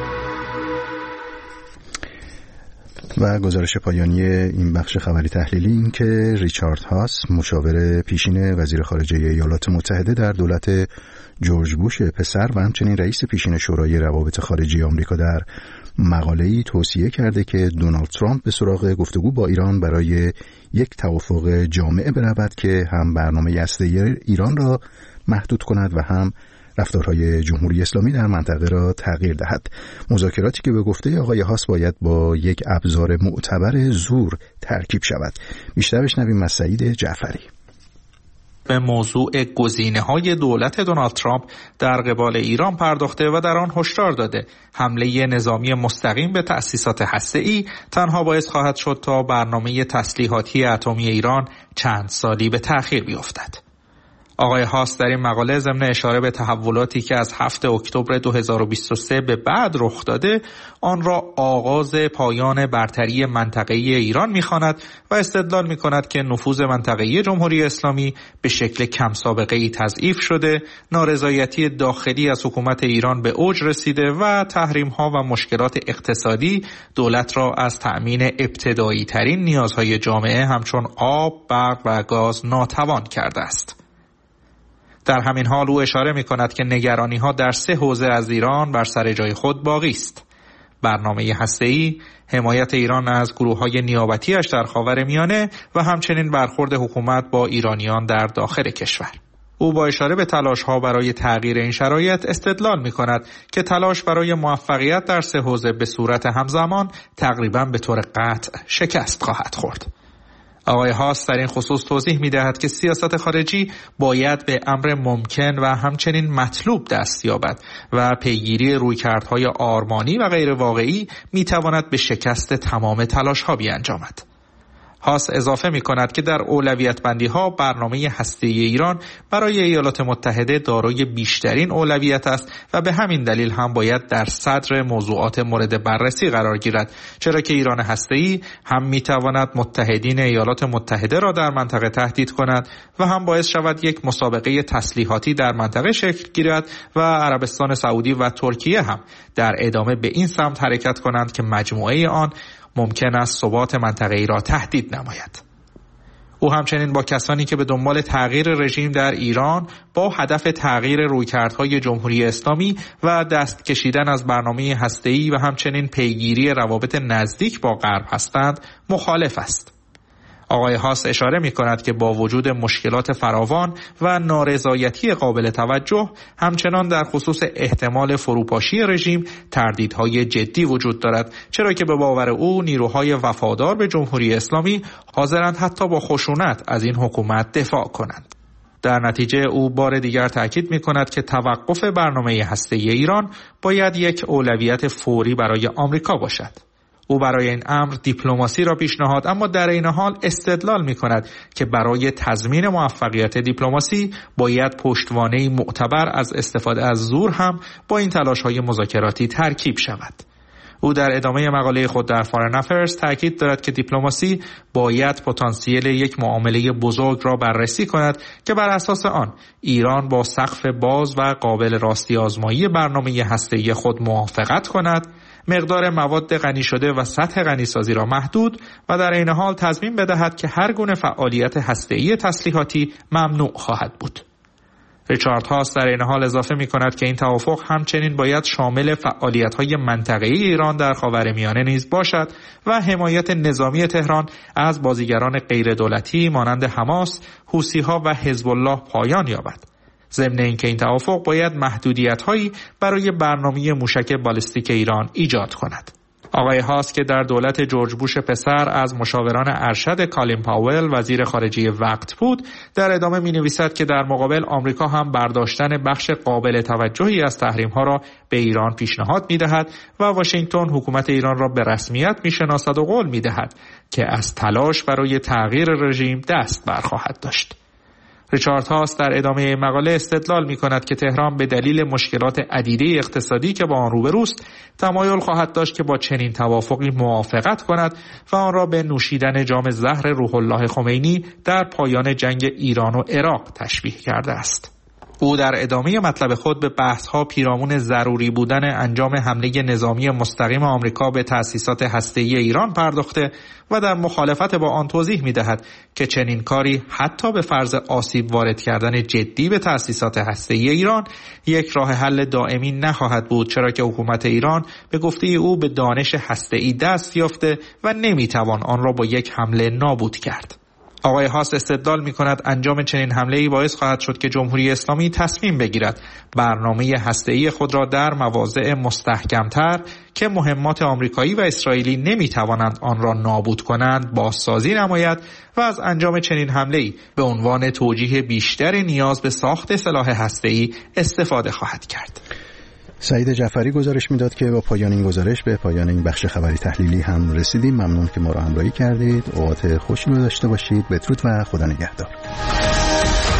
و گزارش پایانی این بخش خبری تحلیلی این که ریچارد هاس مشاور پیشین وزیر خارجه ایالات متحده در دولت جورج بوش پسر و همچنین رئیس پیشین شورای روابط خارجی آمریکا در مقاله‌ای توصیه کرده که دونالد ترامپ به سراغ گفتگو با ایران برای یک توافق جامع برود که هم برنامه هسته‌ای ایران را محدود کند و هم رفتارهای جمهوری اسلامی در منطقه را تغییر دهد. مذاکراتی که به گفته آقای هاس باید با یک ابزار معتبر زور ترکیب شود. بیشتر بشنویم از سعید جعفری. به موضوع گزینه‌های دولت دونالد ترامپ در قبال ایران پرداخته و در آن هشدار داده حمله نظامی مستقیم به تأسیسات هسته‌ای تنها باعث خواهد شد تا برنامه تسلیحاتی اتمی ایران چند سالی به تأخیر بیفتد. آقای هاس در این مقاله ضمن اشاره به تحولاتی که از 7 اکتبر 2023 به بعد رخ داده آن را آغاز پایان برتری منطقه‌ای ایران می‌خواند و استدلال می‌کند که نفوذ منطقه‌ای جمهوری اسلامی به شکل کم سابقه‌ای تضعیف شده، نارضایتی داخلی از حکومت ایران به اوج رسیده و تحریم‌ها و مشکلات اقتصادی دولت را از تأمین ابتدایی ترین نیازهای جامعه همچون آب، برق و گاز ناتوان کرده است. در همین حال او اشاره می کند که نگرانی ها در 3 حوزه از ایران بر سر جای خود باقی است. برنامه هسته‌ای، حمایت ایران از گروه‌های نیابتی‌اش در خاورمیانه و همچنین برخورد حکومت با ایرانیان در داخل کشور. او با اشاره به تلاش‌ها برای تغییر این شرایط استدلال می کند که تلاش برای موفقیت در 3 حوزه به صورت همزمان تقریباً به طور قطع شکست خواهد خورد. آقای هاس در این خصوص توضیح می‌دهد که سیاست خارجی باید به امر ممکن و همچنین مطلوب دست یابد و پیگیری رویکردهای آرمانی و غیر واقعی می‌تواند به شکست تمام تلاش‌ها بیانجامد. هاس اضافه می‌کند که در اولویت بندی‌ها برنامه هسته‌ای ایران برای ایالات متحده دارای بیشترین اولویت است و به همین دلیل هم باید در صدر موضوعات مورد بررسی قرار گیرد، چرا که ایران هسته‌ای هم می‌تواند متحدین ایالات متحده را در منطقه تهدید کند و هم باعث شود یک مسابقه تسلیحاتی در منطقه شکل گیرد و عربستان سعودی و ترکیه هم در ادامه به این سمت حرکت کنند که مجموعه آن ممکن است ثبات منطقه‌ای را تهدید نماید. او همچنین با کسانی که به دنبال تغییر رژیم در ایران با هدف تغییر رویکردهای جمهوری اسلامی و دست کشیدن از برنامه هسته‌ای و همچنین پیگیری روابط نزدیک با غرب هستند مخالف است. آقای هاس اشاره می کند که با وجود مشکلات فراوان و نارضایتی قابل توجه همچنان در خصوص احتمال فروپاشی رژیم تردیدهای جدی وجود دارد، چرا که به باور او نیروهای وفادار به جمهوری اسلامی حاضرند حتی با خشونت از این حکومت دفاع کنند. در نتیجه او بار دیگر تاکید می کند که توقف برنامه هسته‌ای ایران باید یک اولویت فوری برای آمریکا باشد. او برای این امر دیپلماسی را پیشنهاد، اما در این حال استدلال می کند که برای تضمین موفقیت دیپلماسی باید پشتوانه‌ای معتبر از استفاده از زور هم با این تلاش‌های مذاکراتی ترکیب شود. او در ادامه مقاله خود در فارن افیرز تاکید دارد که دیپلماسی باید پتانسیل یک معامله بزرگ را بررسی کند که بر اساس آن ایران با سقف باز و قابل راستی آزمایی برنامه هسته‌ای خود موافقت کند، مقدار مواد غنی شده و سطح غنیسازی را محدود و در این حال تضمین بدهد که هر گونه فعالیت هسته‌ای تسلیحاتی ممنوع خواهد بود. ریچارد هاس در این حال اضافه می کند که این توافق همچنین باید شامل فعالیت‌های منطقه‌ای ایران در خاورمیانه نیز باشد و حمایت نظامی تهران از بازیگران غیر دولتی مانند حماس، حوثی‌ها و حزب الله پایان یابد. ضمن اینکه این توافق باید محدودیت‌هایی برای برنامه موشک بالستیک ایران ایجاد کند. آقای هاس که در دولت جورج بوش پسر از مشاوران ارشد کالین پاول وزیر خارجه وقت بود، در ادامه می‌نویسد که در مقابل آمریکا هم برداشتن بخش قابل توجهی از تحریم‌ها را به ایران پیشنهاد می‌دهد و واشنگتن حکومت ایران را به رسمیت می‌شناسد و قول می‌دهد که از تلاش برای تغییر رژیم دست برخواهد داشت. ریچارد هاس در ادامه مقاله استدلال می‌کند که تهران به دلیل مشکلات عدیده اقتصادی که با آن روبروست تمایل خواهد داشت که با چنین توافقی موافقت کند و آن را به نوشیدن جام زهر روح الله خمینی در پایان جنگ ایران و عراق تشبیه کرده است. او در ادامه مطلب خود به بحث‌ها پیرامون ضروری بودن انجام حمله نظامی مستقیم آمریکا به تأسیسات هسته‌ای ایران پرداخته و در مخالفت با آن توضیح می‌دهد که چنین کاری حتی به فرض آسیب وارد کردن جدی به تأسیسات هسته‌ای ایران یک راه حل دائمی نخواهد بود، چرا که حکومت ایران به گفته او به دانش هسته‌ای دست یافته و نمی‌توان آن را با یک حمله نابود کرد. آقای هاس استدلال می‌کند انجام چنین حمله‌ای باعث خواهد شد که جمهوری اسلامی تصمیم بگیرد برنامه هسته‌ای خود را در مواضع مستحکم‌تر که مهمات آمریکایی و اسرائیلی نمی‌توانند آن را نابود کنند بازسازی نماید و از انجام چنین حمله‌ای به عنوان توجیه بیشتر نیاز به ساخت سلاح هسته‌ای استفاده خواهد کرد. سعید جعفری گزارش میداد که با پایان این گزارش به پایان این بخش خبری تحلیلی هم رسیدیم. ممنون که ما را همراهی کردید. اوقات خوشی رو داشته باشید. بدرود و خدا نگهدار.